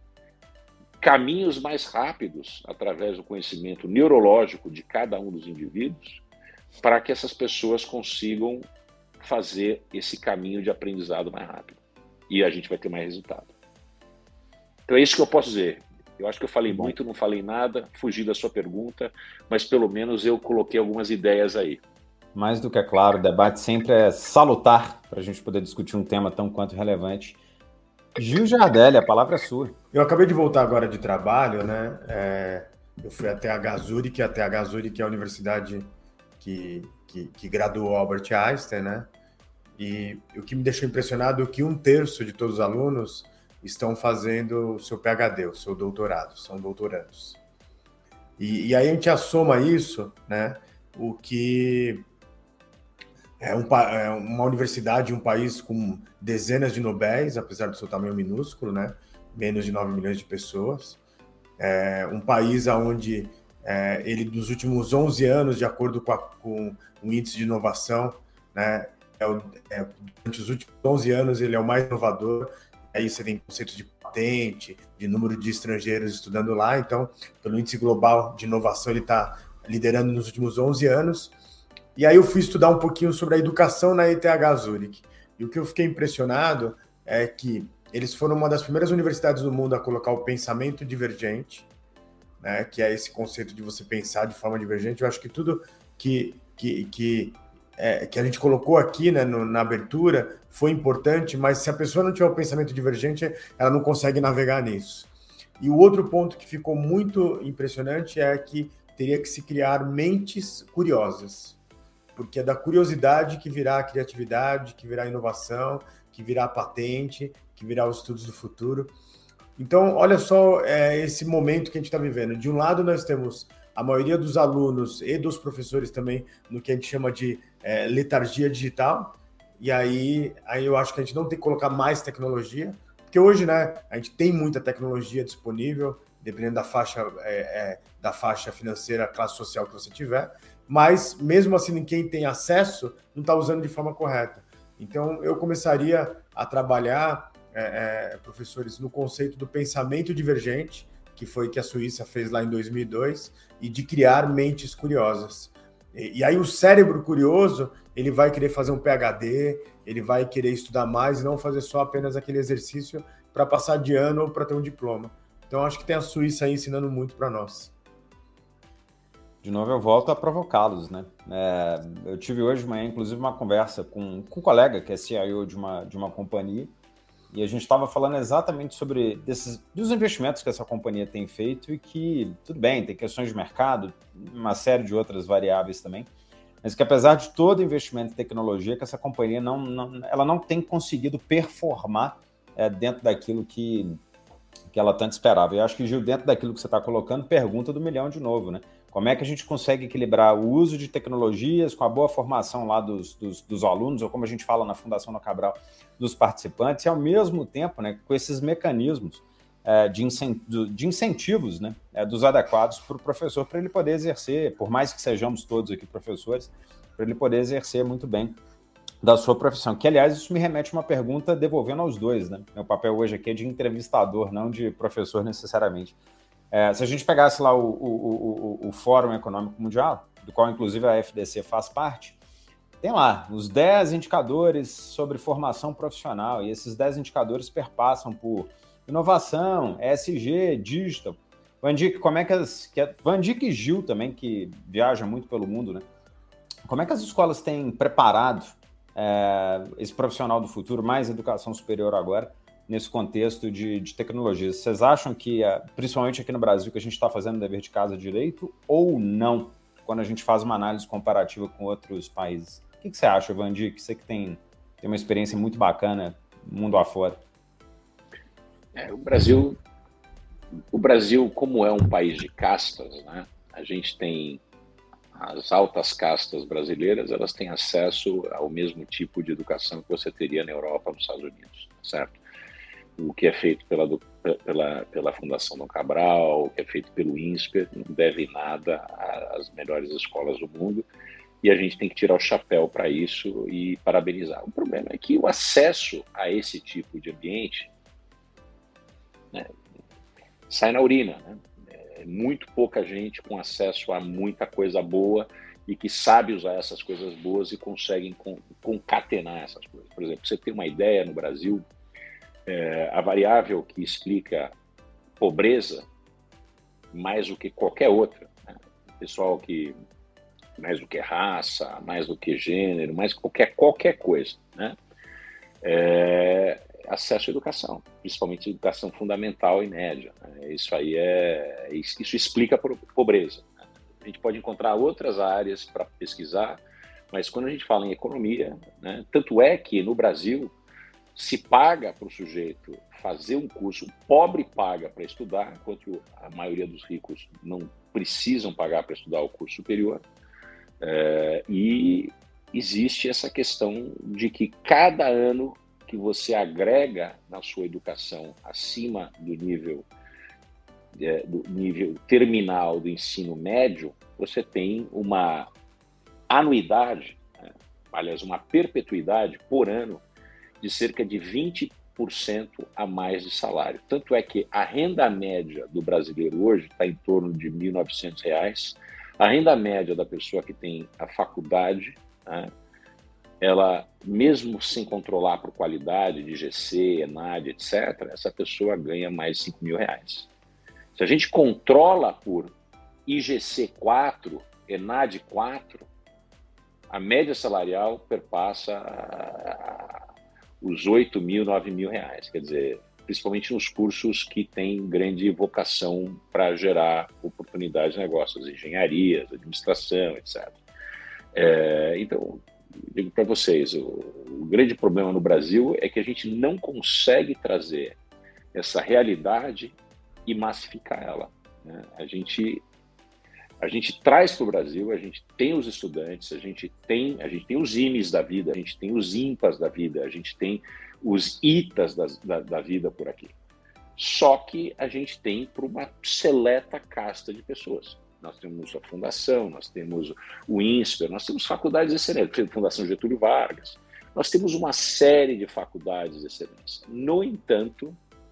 caminhos mais rápidos através do conhecimento neurológico de cada um dos indivíduos para que essas pessoas consigam fazer esse caminho de aprendizado mais rápido. E a gente vai ter mais resultado. Então é isso que eu posso dizer. Eu acho que eu falei muito, não falei nada, fugi da sua pergunta, mas pelo menos eu coloquei algumas ideias aí. Mais do que é claro, o debate sempre é salutar para a gente poder discutir um tema tão quanto relevante. Gil Giardelli, a palavra é sua. Eu acabei de voltar agora de trabalho, né? Eu fui até a Zurich, é a universidade que graduou Albert Einstein, né? E o que me deixou impressionado é que 1/3 de todos os alunos estão fazendo o seu PhD, o seu doutorado, são doutorandos. E aí a gente assoma isso, né? O que é uma universidade, um país com dezenas de Nobéis, apesar do seu tamanho minúsculo, né? Menos de 9 milhões de pessoas. Um país onde ele, nos últimos 11 anos, de acordo com o índice de inovação, né? Durante os últimos 11 anos, ele é o mais inovador. Aí você tem conceitos de patente, de número de estrangeiros estudando lá. Então, pelo índice global de inovação, ele está liderando nos últimos 11 anos. E aí eu fui estudar um pouquinho sobre a educação na ETH Zurich. E o que eu fiquei impressionado é que eles foram uma das primeiras universidades do mundo a colocar o pensamento divergente, né, que é esse conceito de você pensar de forma divergente. Eu acho que tudo que a gente colocou aqui, né, na abertura foi importante, mas se a pessoa não tiver o pensamento divergente, ela não consegue navegar nisso. E o outro ponto que ficou muito impressionante é que teria que se criar mentes curiosas, porque é da curiosidade que virá a criatividade, que virá a inovação, que virá a patente, que virá os estudos do futuro. Então, olha só esse momento que a gente está vivendo. De um lado, nós temos a maioria dos alunos e dos professores também no que a gente chama de letargia digital, e aí eu acho que a gente não tem que colocar mais tecnologia, porque hoje, né, a gente tem muita tecnologia disponível, dependendo da faixa financeira, classe social que você tiver, mas mesmo assim quem tem acesso não está usando de forma correta. Então eu começaria a trabalhar, professores, no conceito do pensamento divergente, que foi que a Suíça fez lá em 2002, e de criar mentes curiosas. E aí o cérebro curioso, ele vai querer fazer um PhD, ele vai querer estudar mais e não fazer só apenas aquele exercício para passar de ano ou para ter um diploma. Então acho que tem a Suíça aí ensinando muito para nós. De novo, eu volto a provocá-los, né? Eu tive hoje de manhã, inclusive, uma conversa com um colega que é CIO de uma companhia, e a gente estava falando exatamente sobre dos investimentos que essa companhia tem feito e que, tudo bem, tem questões de mercado, uma série de outras variáveis também, mas que apesar de todo o investimento em tecnologia, que essa companhia ela não tem conseguido performar dentro daquilo que ela tanto esperava. E eu acho que, Gil, dentro daquilo que você está colocando, pergunta do milhão de novo, né? Como é que a gente consegue equilibrar o uso de tecnologias com a boa formação lá dos alunos, ou como a gente fala na Fundação Dom Cabral, dos participantes, e ao mesmo tempo, né, com esses mecanismos de incentivos, né, dos adequados para o professor, para ele poder exercer, por mais que sejamos todos aqui professores, para ele poder exercer muito bem da sua profissão. Que, aliás, isso me remete a uma pergunta devolvendo aos dois, né? Meu papel hoje aqui é de entrevistador, não de professor necessariamente. Se a gente pegasse lá o Fórum Econômico Mundial, do qual inclusive a FDC faz parte, tem lá os 10 indicadores sobre formação profissional, e esses 10 indicadores perpassam por inovação, ESG, digital. Vandick, como é que Vandick e Gil também, que viaja muito pelo mundo, né? Como é que as escolas têm preparado esse profissional do futuro, mais educação superior agora, nesse contexto de tecnologias? Vocês acham que, principalmente aqui no Brasil, que a gente está fazendo o dever de casa direito ou não, quando a gente faz uma análise comparativa com outros países? O que você acha, Vandick? Você que tem uma experiência muito bacana mundo afora. O Brasil, como é um país de castas, né? A gente tem as altas castas brasileiras, elas têm acesso ao mesmo tipo de educação que você teria na Europa, nos Estados Unidos, certo? O que é feito pela Fundação Dom Cabral, o que é feito pelo INSPER, não deve nada às melhores escolas do mundo, e a gente tem que tirar o chapéu para isso e parabenizar. O problema é que o acesso a esse tipo de ambiente, né, sai na urina, né? Muito pouca gente com acesso a muita coisa boa, e que sabe usar essas coisas boas e conseguem concatenar essas coisas. Por exemplo, você tem uma ideia no Brasil, a variável que explica pobreza mais do que qualquer outra, né? Pessoal que mais do que raça, mais do que gênero, mais qualquer coisa, né? Acesso à educação, principalmente educação fundamental e média, né? Isso explica a pobreza, né? A gente pode encontrar outras áreas para pesquisar, mas quando a gente fala em economia, né, tanto é que no Brasil se paga para o sujeito fazer um curso, o pobre paga para estudar, enquanto a maioria dos ricos não precisam pagar para estudar o curso superior. E existe essa questão de que cada ano que você agrega na sua educação acima do nível terminal do ensino médio, você tem uma anuidade, né? Aliás, uma perpetuidade por ano de cerca de 20% a mais de salário. Tanto é que a renda média do brasileiro hoje está em torno de R$ 1.900. A renda média da pessoa que tem a faculdade, né, ela, mesmo sem controlar por qualidade de GC, ENAD, etc., essa pessoa ganha mais de R$ 5.000. Se a gente controla por IGC 4, ENAD 4, a média salarial perpassa os R$ 8.000, R$ 9.000. Quer dizer, principalmente nos cursos que têm grande vocação para gerar oportunidades de negócios, engenharias, administração, etc. Então, digo para vocês, o grande problema no Brasil é que a gente não consegue trazer essa realidade e massificar ela, né? A gente traz para o Brasil, a gente tem os estudantes, a gente tem os IMEs da vida, a gente tem os IMPAs da vida, a gente tem os ITAs da vida por aqui. Só que a gente tem para uma seleta casta de pessoas. Nós temos a Fundação, nós temos o INSPER, nós temos faculdades excelentes, Fundação Getúlio Vargas, nós temos uma série de faculdades excelentes. No entanto,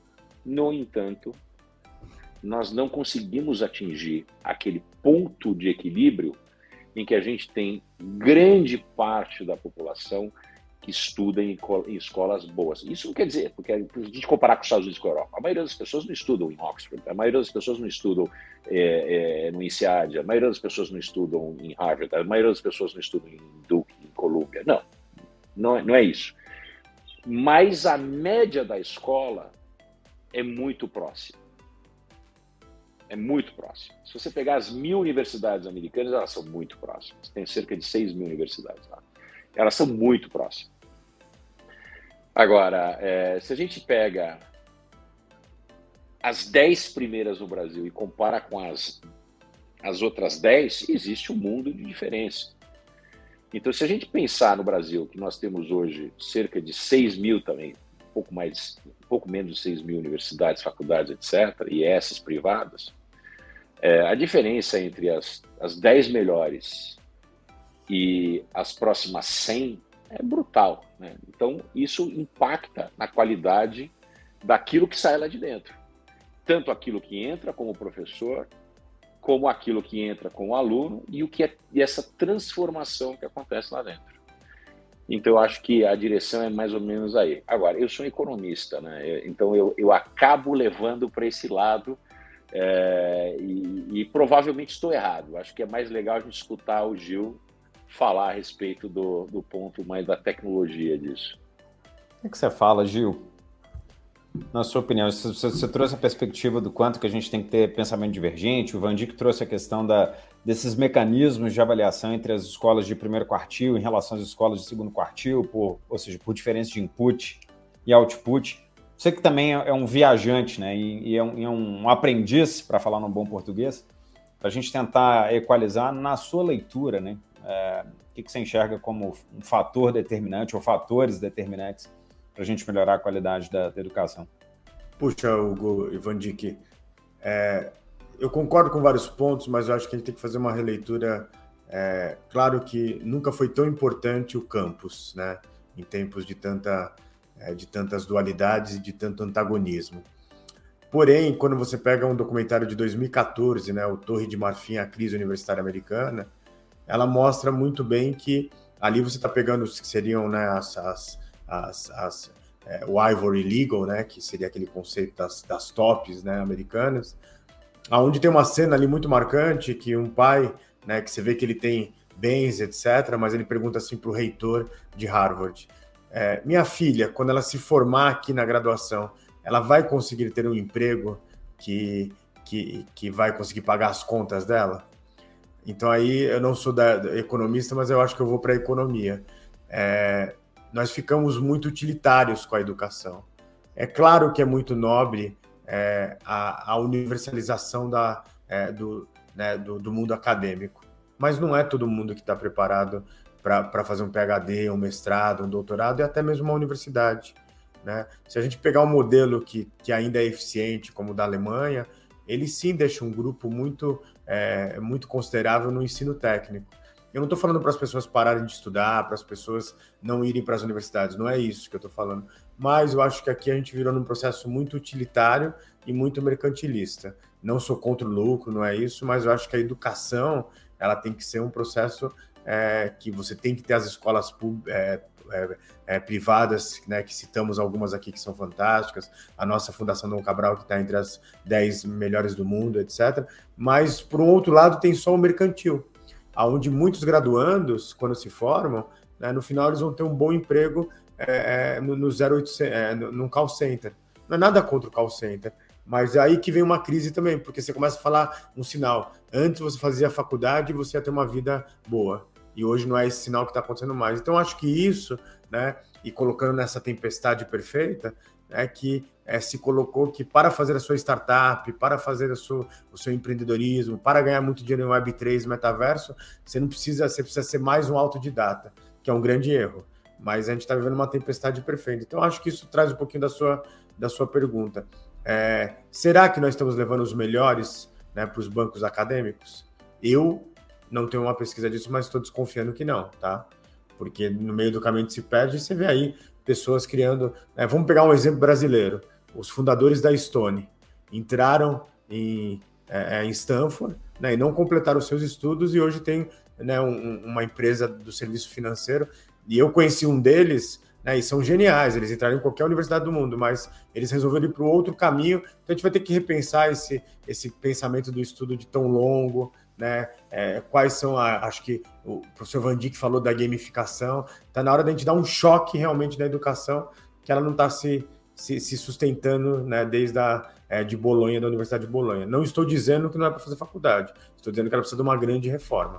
nós não conseguimos atingir aquele ponto de equilíbrio em que a gente tem grande parte da população que estuda em escolas boas. Isso não quer dizer, porque a gente comparar com os Estados Unidos e com a Europa, a maioria das pessoas não estudam em Oxford, a maioria das pessoas não estudam no INSEAD, a maioria das pessoas não estudam em Harvard, a maioria das pessoas não estudam em Duke, em Columbia. Não é isso. Mas a média da escola é muito próxima. É muito próximo. Se você pegar as 1.000 universidades americanas, elas são muito próximas. Tem cerca de 6.000 universidades lá. Elas são muito próximas. Agora, se a gente pega as 10 primeiras no Brasil e compara com as outras 10, existe um mundo de diferença. Então, se a gente pensar no Brasil, que nós temos hoje cerca de 6.000 também, um pouco menos de 6.000 universidades, faculdades, etc., e essas privadas, a diferença entre as 10 melhores e as próximas 100 é brutal, né? Então, isso impacta na qualidade daquilo que sai lá de dentro. Tanto aquilo que entra como professor, como aquilo que entra como aluno e essa transformação que acontece lá dentro. Então, eu acho que a direção é mais ou menos aí. Agora, eu sou um economista, né? Então eu acabo levando para esse lado e provavelmente estou errado. Acho que é mais legal a gente escutar o Gil falar a respeito do ponto mais da tecnologia disso. O que você fala, Gil? Na sua opinião, você trouxe a perspectiva do quanto que a gente tem que ter pensamento divergente, o Van Dijk trouxe a questão desses mecanismos de avaliação entre as escolas de primeiro quartil em relação às escolas de segundo quartil, ou seja, por diferença de input e output. Você que também é um viajante, né, e é um aprendiz, para falar num bom português, para a gente tentar equalizar na sua leitura, né, o que você enxerga como um fator determinante ou fatores determinantes para a gente melhorar a qualidade da educação? Puxa, Hugo e Van Dijk, eu concordo com vários pontos, mas eu acho que a gente tem que fazer uma releitura. Claro que nunca foi tão importante o campus, né, em tempos de tantas dualidades e de tanto antagonismo. Porém, quando você pega um documentário de 2014, né, o Torre de Marfim, a crise universitária americana, ela mostra muito bem que ali você está pegando os que seriam, né, o Ivy Legal, né, que seria aquele conceito das tops, né, americanas, onde tem uma cena ali muito marcante que um pai, né, que você vê que ele tem bens, etc., mas ele pergunta assim para o reitor de Harvard, minha filha, quando ela se formar aqui na graduação, ela vai conseguir ter um emprego que vai conseguir pagar as contas dela? Então aí eu não sou economista, mas eu acho que eu vou para a economia. Nós ficamos muito utilitários com a educação. É claro que é muito nobre a universalização do mundo acadêmico, mas não é todo mundo que está preparado para fazer um PhD, um mestrado, um doutorado e até mesmo uma universidade, né? Se a gente pegar um modelo que ainda é eficiente, como o da Alemanha, ele sim deixa um grupo muito considerável no ensino técnico. Eu não estou falando para as pessoas pararem de estudar, para as pessoas não irem para as universidades, não é isso que eu estou falando. Mas eu acho que aqui a gente virou num processo muito utilitário e muito mercantilista. Não sou contra o lucro, não é isso, mas eu acho que a educação ela tem que ser um processo que você tem que ter as escolas privadas, né, que citamos algumas aqui que são fantásticas, a nossa Fundação Dom Cabral, que está entre as 10 melhores do mundo, etc. Mas, por um outro lado, tem só o mercantil, onde muitos graduandos, quando se formam, né, no final eles vão ter um bom emprego no 0800, num call center. Não é nada contra o call center, mas é aí que vem uma crise também, porque você começa a falar um sinal. Antes você fazia faculdade e você ia ter uma vida boa. E hoje não é esse sinal que está acontecendo mais. Então, acho que isso, né, e colocando nessa tempestade perfeita, que se colocou que para fazer a sua startup, para fazer o seu empreendedorismo, para ganhar muito dinheiro em Web3, metaverso, você precisa ser mais um autodidata, que é um grande erro. Mas a gente está vivendo uma tempestade perfeita. Então, acho que isso traz um pouquinho da sua pergunta. Será que nós estamos levando os melhores, né, para os bancos acadêmicos? Eu não tenho uma pesquisa disso, mas estou desconfiando que não, tá? Porque no meio do caminho se perde e você vê aí pessoas criando... vamos pegar um exemplo brasileiro. Os fundadores da Stone entraram em Stanford, né, e não completaram os seus estudos e hoje tem, né, uma empresa do serviço financeiro. E eu conheci um deles, né, e são geniais, eles entraram em qualquer universidade do mundo, mas eles resolveram ir para o outro caminho. Então a gente vai ter que repensar esse pensamento do estudo de tão longo, né? Quais são, acho que o professor Van Dijk falou da gamificação, está na hora da gente dar um choque realmente na educação, que ela não está se sustentando, né, desde de Bolonha, da Universidade de Bolonha. Não estou dizendo que não é para fazer faculdade, estou dizendo que ela precisa de uma grande reforma.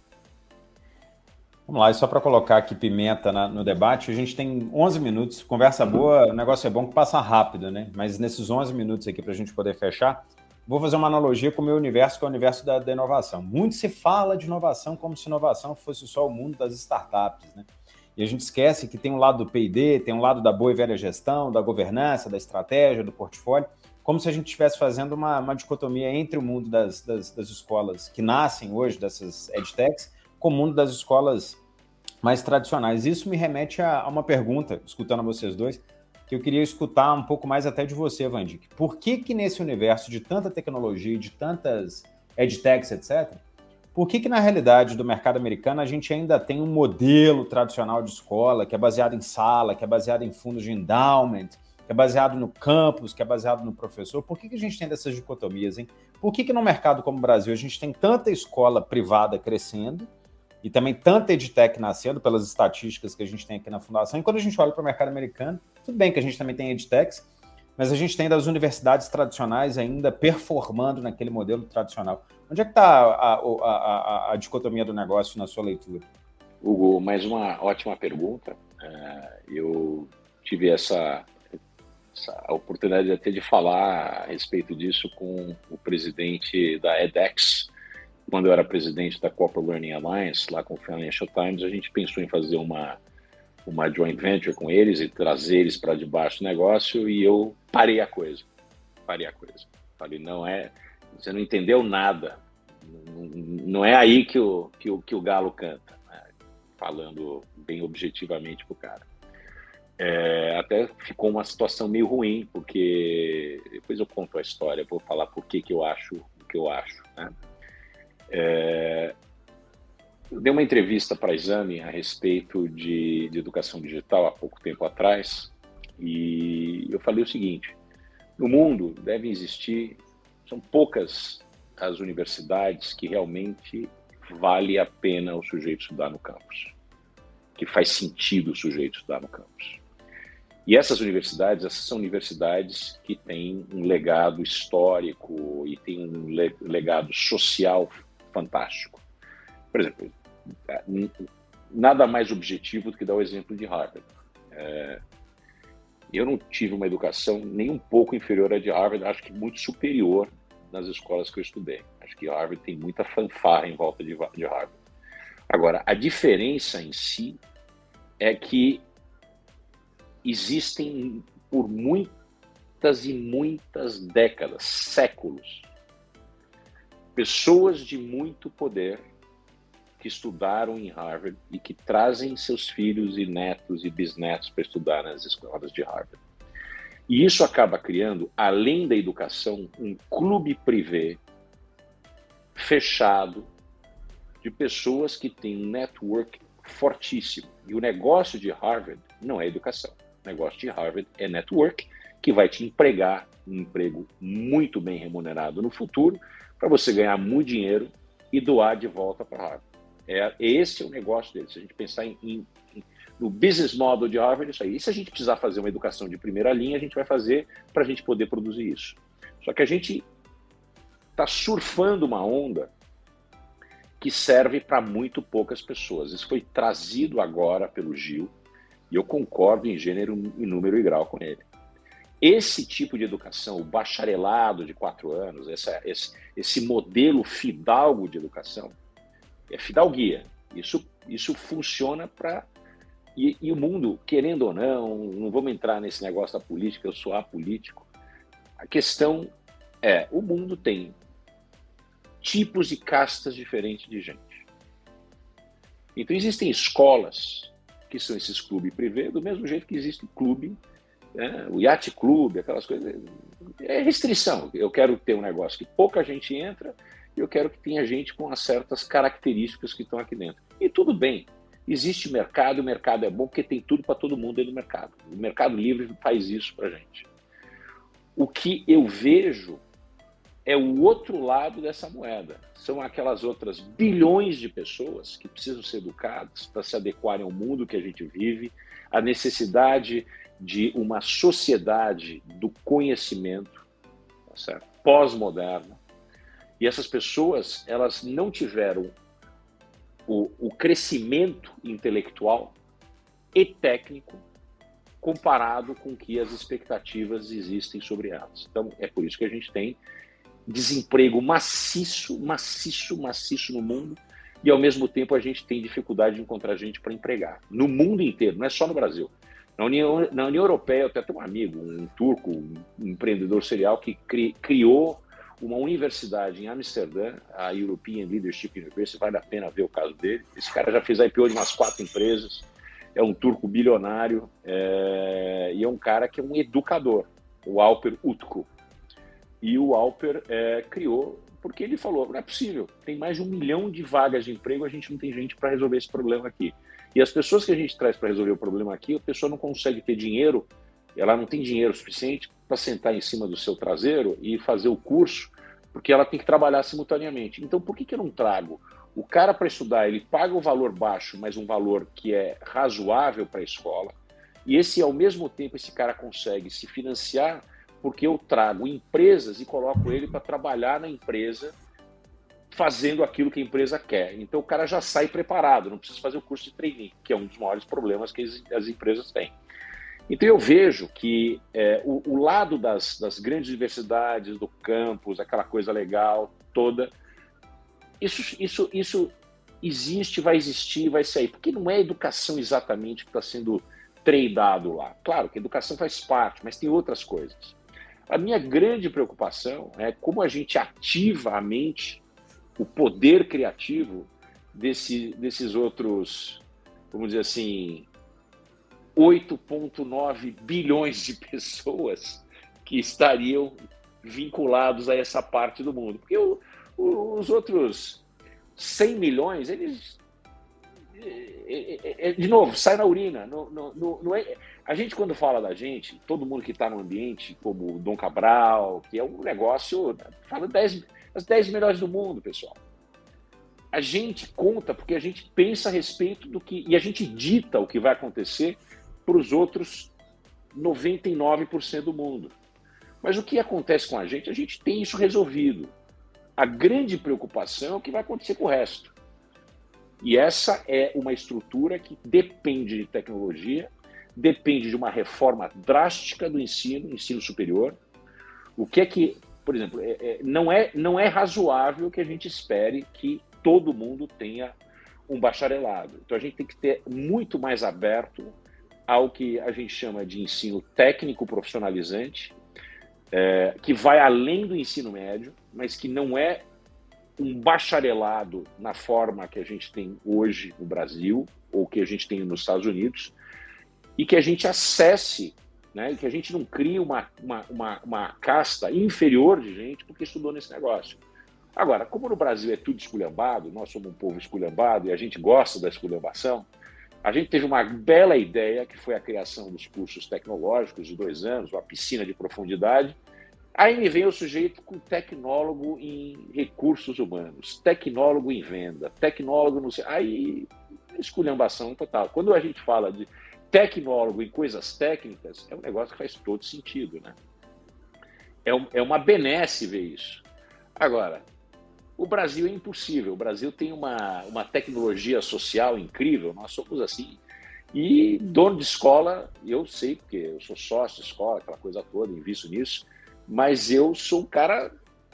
Vamos lá, e só para colocar aqui pimenta no debate, a gente tem 11 minutos, conversa boa, o negócio é bom que passa rápido, né? Mas nesses 11 minutos aqui para a gente poder fechar, vou fazer uma analogia com o meu universo, que é o universo da inovação. Muito se fala de inovação como se inovação fosse só o mundo das startups, né? E a gente esquece que tem um lado do P&D, tem um lado da boa e velha gestão, da governança, da estratégia, do portfólio, como se a gente estivesse fazendo uma dicotomia entre o mundo das escolas que nascem hoje, dessas edtechs, com o mundo das escolas mais tradicionais. Isso me remete a uma pergunta, escutando vocês dois, que eu queria escutar um pouco mais até de você, Van Dijk. Por que nesse universo de tanta tecnologia, de tantas edtechs, etc., por que na realidade do mercado americano a gente ainda tem um modelo tradicional de escola que é baseado em sala, que é baseado em fundos de endowment, que é baseado no campus, que é baseado no professor? Por que a gente tem dessas dicotomias, hein? Por que num mercado como o Brasil a gente tem tanta escola privada crescendo e também tanta edtech nascendo pelas estatísticas que a gente tem aqui na Fundação? E quando a gente olha para o mercado americano, tudo bem que a gente também tem edtechs, mas a gente tem das universidades tradicionais ainda performando naquele modelo tradicional. Onde é que está a dicotomia do negócio na sua leitura? Hugo, mais uma ótima pergunta. Eu tive essa oportunidade até de falar a respeito disso com o presidente da edX. Quando eu era presidente da Corporate Learning Alliance, lá com o Financial Times, a gente pensou em fazer uma joint venture com eles e trazer eles para debaixo do negócio, e eu parei a coisa. Falei, você não entendeu nada, não é aí que o galo canta, né? Falando bem objetivamente pro cara. Até ficou uma situação meio ruim, porque depois eu conto a história, vou falar por que eu acho o que eu acho, né? Eu dei uma entrevista para Exame a respeito de educação digital há pouco tempo atrás e eu falei o seguinte: no mundo deve existir, são poucas as universidades que realmente vale a pena o sujeito estudar no campus, que faz sentido o sujeito estudar no campus. E essas são universidades que têm um legado histórico e têm um legado social fantástico. Por exemplo, nada mais objetivo do que dar o exemplo de Harvard. Eu não tive uma educação nem um pouco inferior à de Harvard, acho que muito superior nas escolas que eu estudei. Acho que Harvard tem muita fanfarra em volta de Harvard. Agora, a diferença em si é que existem por muitas e muitas décadas, séculos, pessoas de muito poder que estudaram em Harvard e que trazem seus filhos e netos e bisnetos para estudar nas escolas de Harvard. E isso acaba criando, além da educação, um clube privê fechado de pessoas que têm um network fortíssimo. E o negócio de Harvard não é educação. O negócio de Harvard é network, que vai te empregar um emprego muito bem remunerado no futuro, para você ganhar muito dinheiro e doar de volta para Harvard. Esse é o negócio deles. Se a gente pensar no business model de Harvard, isso aí. E se a gente precisar fazer uma educação de primeira linha, a gente vai fazer para a gente poder produzir isso. Só que a gente está surfando uma onda que serve para muito poucas pessoas. Isso foi trazido agora pelo Gil, e eu concordo em gênero, em número e grau com ele. Esse tipo de educação, o bacharelado de 4 anos, esse modelo fidalgo de educação, é fidalguia. Isso funciona para... E o mundo, querendo ou não vamos entrar nesse negócio da política, eu sou apolítico. A questão é, o mundo tem tipos e castas diferentes de gente. Então existem escolas que são esses clubes privê, do mesmo jeito que existe o clube, né, o yacht club, aquelas coisas. É restrição. Eu quero ter um negócio que pouca gente entra e eu quero que tenha gente com as certas características que estão aqui dentro. E tudo bem. Existe mercado, o mercado é bom porque tem tudo para todo mundo dentro do mercado. O Mercado Livre faz isso para a gente. O que eu vejo é o outro lado dessa moeda. São aquelas outras bilhões de pessoas que precisam ser educadas para se adequarem ao mundo que a gente vive, a necessidade de uma sociedade do conhecimento, tá certo? Pós-moderna. E essas pessoas, elas não tiveram o crescimento intelectual e técnico comparado com que as expectativas existem sobre elas. Então, é por isso que a gente tem desemprego maciço no mundo e, ao mesmo tempo, a gente tem dificuldade de encontrar gente para empregar. No mundo inteiro, não é só no Brasil. Na União Europeia, eu até tenho um amigo, um turco, um empreendedor serial, que criou uma universidade em Amsterdã, a European Leadership University, vale a pena ver o caso dele. Esse cara já fez IPO de umas 4 empresas, é um turco bilionário e é um cara que é um educador, o Alper Utku. E o Alper criou, porque ele falou, não é possível, tem mais de 1 milhão de vagas de emprego, a gente não tem gente para resolver esse problema aqui. E as pessoas que a gente traz para resolver o problema aqui, a pessoa não consegue ter dinheiro, ela não tem dinheiro suficiente para sentar em cima do seu traseiro e fazer o curso, porque ela tem que trabalhar simultaneamente. Então, por que eu não trago o cara para estudar? Ele paga um valor baixo, mas um valor que é razoável para a escola, e ao mesmo tempo, esse cara consegue se financiar, porque eu trago empresas e coloco ele para trabalhar na empresa, fazendo aquilo que a empresa quer. Então, o cara já sai preparado, não precisa fazer o curso de trainee, que é um dos maiores problemas que as empresas têm. Então eu vejo que o lado das grandes universidades, do campus, aquela coisa legal toda, isso existe, vai existir, vai sair, porque não é a educação exatamente que está sendo tradeado lá. Claro que a educação faz parte, mas tem outras coisas. A minha grande preocupação é como a gente ativa a mente, o poder criativo desses outros, vamos dizer assim, 8,9 bilhões de pessoas que estariam vinculados a essa parte do mundo. Porque os outros 100 milhões, eles de novo, sai na urina. Não é, a gente, quando fala da gente, todo mundo que está no ambiente, como o Dom Cabral, que é um negócio, fala as 10 melhores do mundo, pessoal. A gente conta porque a gente pensa a respeito do que... E a gente dita o que vai acontecer para os outros 99% do mundo. Mas o que acontece com a gente tem isso resolvido. A grande preocupação é o que vai acontecer com o resto. E essa é uma estrutura que depende de tecnologia, depende de uma reforma drástica do ensino superior. O que é que, por exemplo, não é razoável que a gente espere que todo mundo tenha um bacharelado. Então a gente tem que ter muito mais aberto ao que a gente chama de ensino técnico profissionalizante, que vai além do ensino médio, mas que não é um bacharelado na forma que a gente tem hoje no Brasil, ou que a gente tem nos Estados Unidos, e que a gente acesse, né, que a gente não crie uma casta inferior de gente porque estudou nesse negócio. Agora, como no Brasil é tudo esculhambado, nós somos um povo esculhambado e a gente gosta da esculhambação, a gente teve uma bela ideia, que foi a criação dos cursos tecnológicos de 2 anos, uma piscina de profundidade. Aí me vem o sujeito com tecnólogo em recursos humanos, tecnólogo em venda, tecnólogo no... Aí, esculhambação total. Quando a gente fala de tecnólogo em coisas técnicas, é um negócio que faz todo sentido, né? É uma benesse ver isso. Agora, o Brasil é impossível. O Brasil tem uma tecnologia social incrível, nós somos assim. E dono de escola, eu sei, porque eu sou sócio de escola, aquela coisa toda, invisto nisso, mas eu sou um cara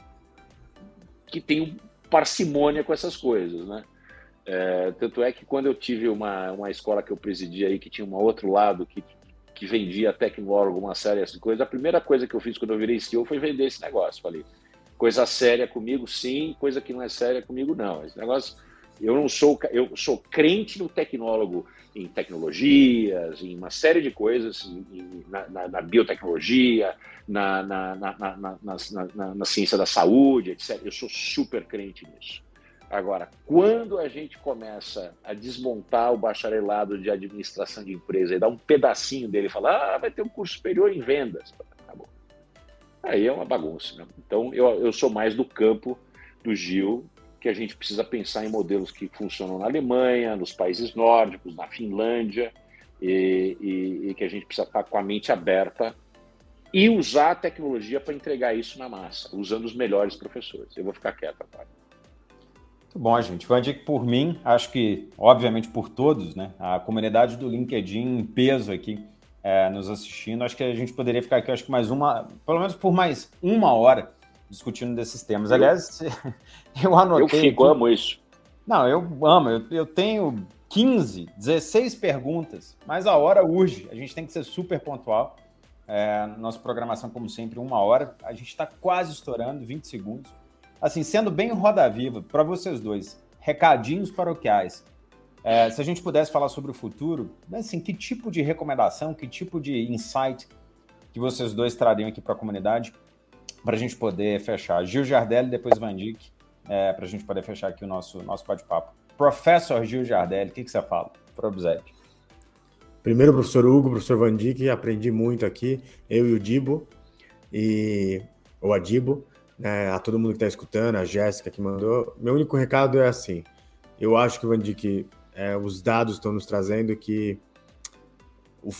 que tem parcimônia com essas coisas, né? Tanto é que quando eu tive uma escola que eu presidi aí, que tinha um outro lado que vendia tecnólogo, uma série de coisas, a primeira coisa que eu fiz quando eu virei CEO foi vender esse negócio. Falei, coisa séria comigo, sim, coisa que não é séria comigo, não. Esse negócio, eu sou crente no tecnólogo, em tecnologias, em uma série de coisas, na biotecnologia, na ciência da saúde, etc. Eu sou super crente nisso. Agora, quando a gente começa a desmontar o bacharelado de administração de empresa e dar um pedacinho dele e falar, vai ter um curso superior em vendas, tá bom. Aí é uma bagunça, né? Então, eu sou mais do campo do Gil, que a gente precisa pensar em modelos que funcionam na Alemanha, nos países nórdicos, na Finlândia, e que a gente precisa estar com a mente aberta e usar a tecnologia para entregar isso na massa, usando os melhores professores. Eu vou ficar quieto agora. Muito bom, gente. Vai dizer que por mim, acho que, obviamente, por todos, né? A comunidade do LinkedIn em peso aqui nos assistindo. Acho que a gente poderia ficar aqui, pelo menos por mais 1 hora, discutindo desses temas. Aliás, eu anotei... amo isso. Não, eu amo. Eu tenho 15, 16 perguntas, mas a hora urge. A gente tem que ser super pontual. Nossa programação, como sempre, 1 hora. A gente está quase estourando, 20 segundos. Assim, sendo bem roda viva, para vocês dois, recadinhos paroquiais. Se a gente pudesse falar sobre o futuro, assim, que tipo de recomendação, que tipo de insight que vocês dois trariam aqui para a comunidade, para a gente poder fechar? Gil Giardelli, depois Van Dijk, para a gente poder fechar aqui o nosso bate-papo. Professor Gil Giardelli, o que você fala para o Obsec? Primeiro, professor Hugo, professor Van Dijk, aprendi muito aqui, eu e o Dibo, ou a Dibo, né, a todo mundo que está escutando, a Jéssica que mandou. Meu único recado é assim, eu acho que, Van Dijk, os dados estão nos trazendo que os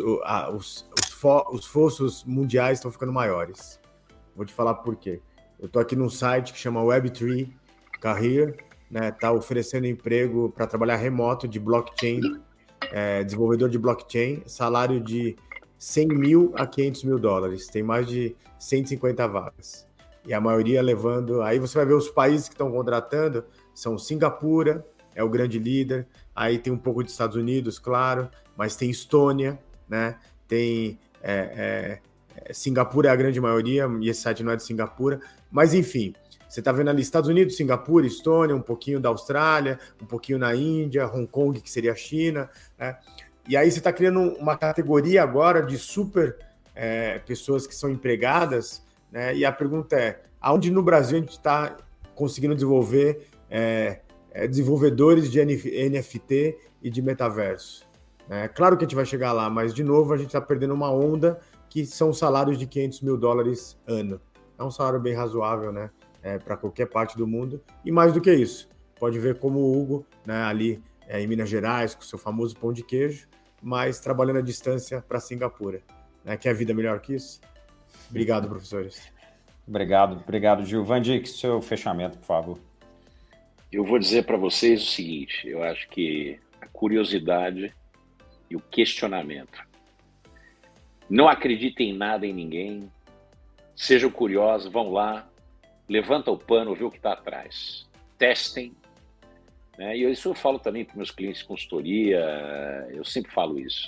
fossos mundiais estão ficando maiores. Vou te falar por quê. Eu estou aqui num site que chama Web3 Career, né, tá oferecendo emprego para trabalhar remoto de blockchain, desenvolvedor de blockchain, salário de 100 mil a 500 mil dólares. Tem mais de 150 vagas. E a maioria levando... Aí você vai ver os países que estão contratando, são Singapura, é o grande líder, aí tem um pouco de Estados Unidos, claro, mas tem Estônia, né? Tem... Singapura é a grande maioria, e esse site não é de Singapura, mas enfim, você está vendo ali Estados Unidos, Singapura, Estônia, um pouquinho da Austrália, um pouquinho na Índia, Hong Kong, que seria a China, né? E aí você está criando uma categoria agora de super pessoas que são empregadas, né? E a pergunta é, aonde no Brasil a gente está conseguindo desenvolver desenvolvedores de NFT e de metaverso. Claro que a gente vai chegar lá, mas, de novo, a gente está perdendo uma onda que são salários de $500 mil ano. É um salário bem razoável, né, para qualquer parte do mundo. E mais do que isso, pode ver como o Hugo, né, ali em Minas Gerais, com o seu famoso pão de queijo, mas trabalhando à distância para Singapura. Quer vida melhor que isso? Obrigado, professores. Obrigado, Gil. Van Dijk, seu fechamento, por favor. Eu vou dizer para vocês o seguinte, eu acho que a curiosidade e o questionamento. Não acreditem em nada, em ninguém. Sejam curiosos, vão lá, levanta o pano, vê o que está atrás. Testem. Né? E isso eu falo também para meus clientes de consultoria, eu sempre falo isso.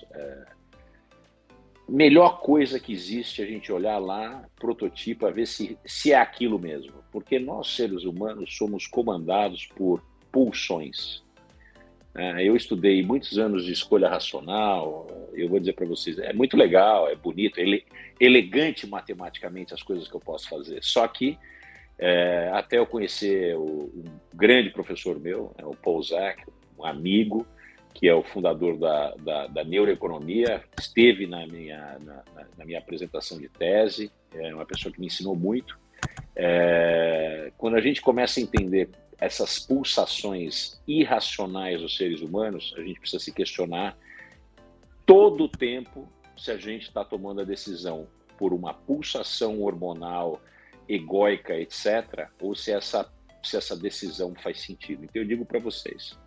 Melhor coisa que existe é a gente olhar lá, prototipo, a ver se é aquilo mesmo. Porque nós, seres humanos, somos comandados por pulsões. Eu estudei muitos anos de escolha racional, eu vou dizer para vocês, é muito legal, é bonito, elegante matematicamente as coisas que eu posso fazer. Só que, até eu conhecer um grande professor meu, o Paul Zak, um amigo, que é o fundador da neuroeconomia, esteve na minha apresentação de tese, é uma pessoa que me ensinou muito. Quando a gente começa a entender essas pulsações irracionais dos seres humanos, a gente precisa se questionar todo o tempo se a gente está tomando a decisão por uma pulsação hormonal, egóica, etc., ou se essa decisão faz sentido. Então eu digo para vocês,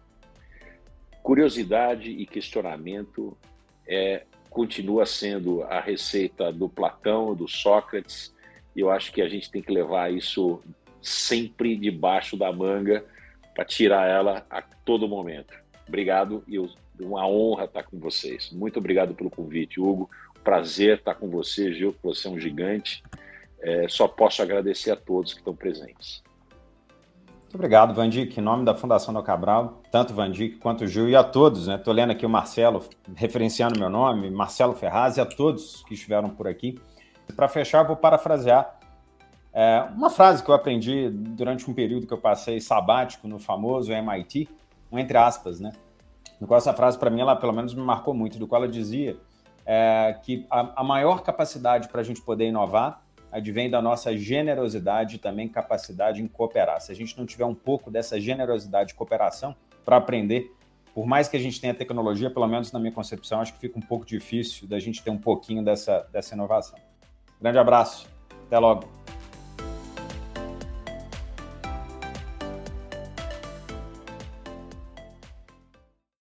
curiosidade e questionamento continua sendo a receita do Platão, do Sócrates, e eu acho que a gente tem que levar isso sempre debaixo da manga para tirar ela a todo momento. Obrigado e uma honra estar com vocês. Muito obrigado pelo convite, Hugo. Prazer estar com você, Gil, que você é um gigante. Só posso agradecer a todos que estão presentes. Muito obrigado, Van Dijk. Em nome da Fundação Dom Cabral, tanto Van Dijk quanto o Gil e a todos, né? Estou lendo aqui o Marcelo, referenciando meu nome, Marcelo Ferraz, e a todos que estiveram por aqui. Para fechar, vou parafrasear uma frase que eu aprendi durante um período que eu passei sabático no famoso MIT, entre aspas, né? No qual essa frase, para mim, ela pelo menos me marcou muito, do qual ela dizia que a maior capacidade para a gente poder inovar advém da nossa generosidade e também capacidade em cooperar. Se a gente não tiver um pouco dessa generosidade e cooperação para aprender, por mais que a gente tenha tecnologia, pelo menos na minha concepção, acho que fica um pouco difícil da gente ter um pouquinho dessa inovação. Grande abraço, até logo.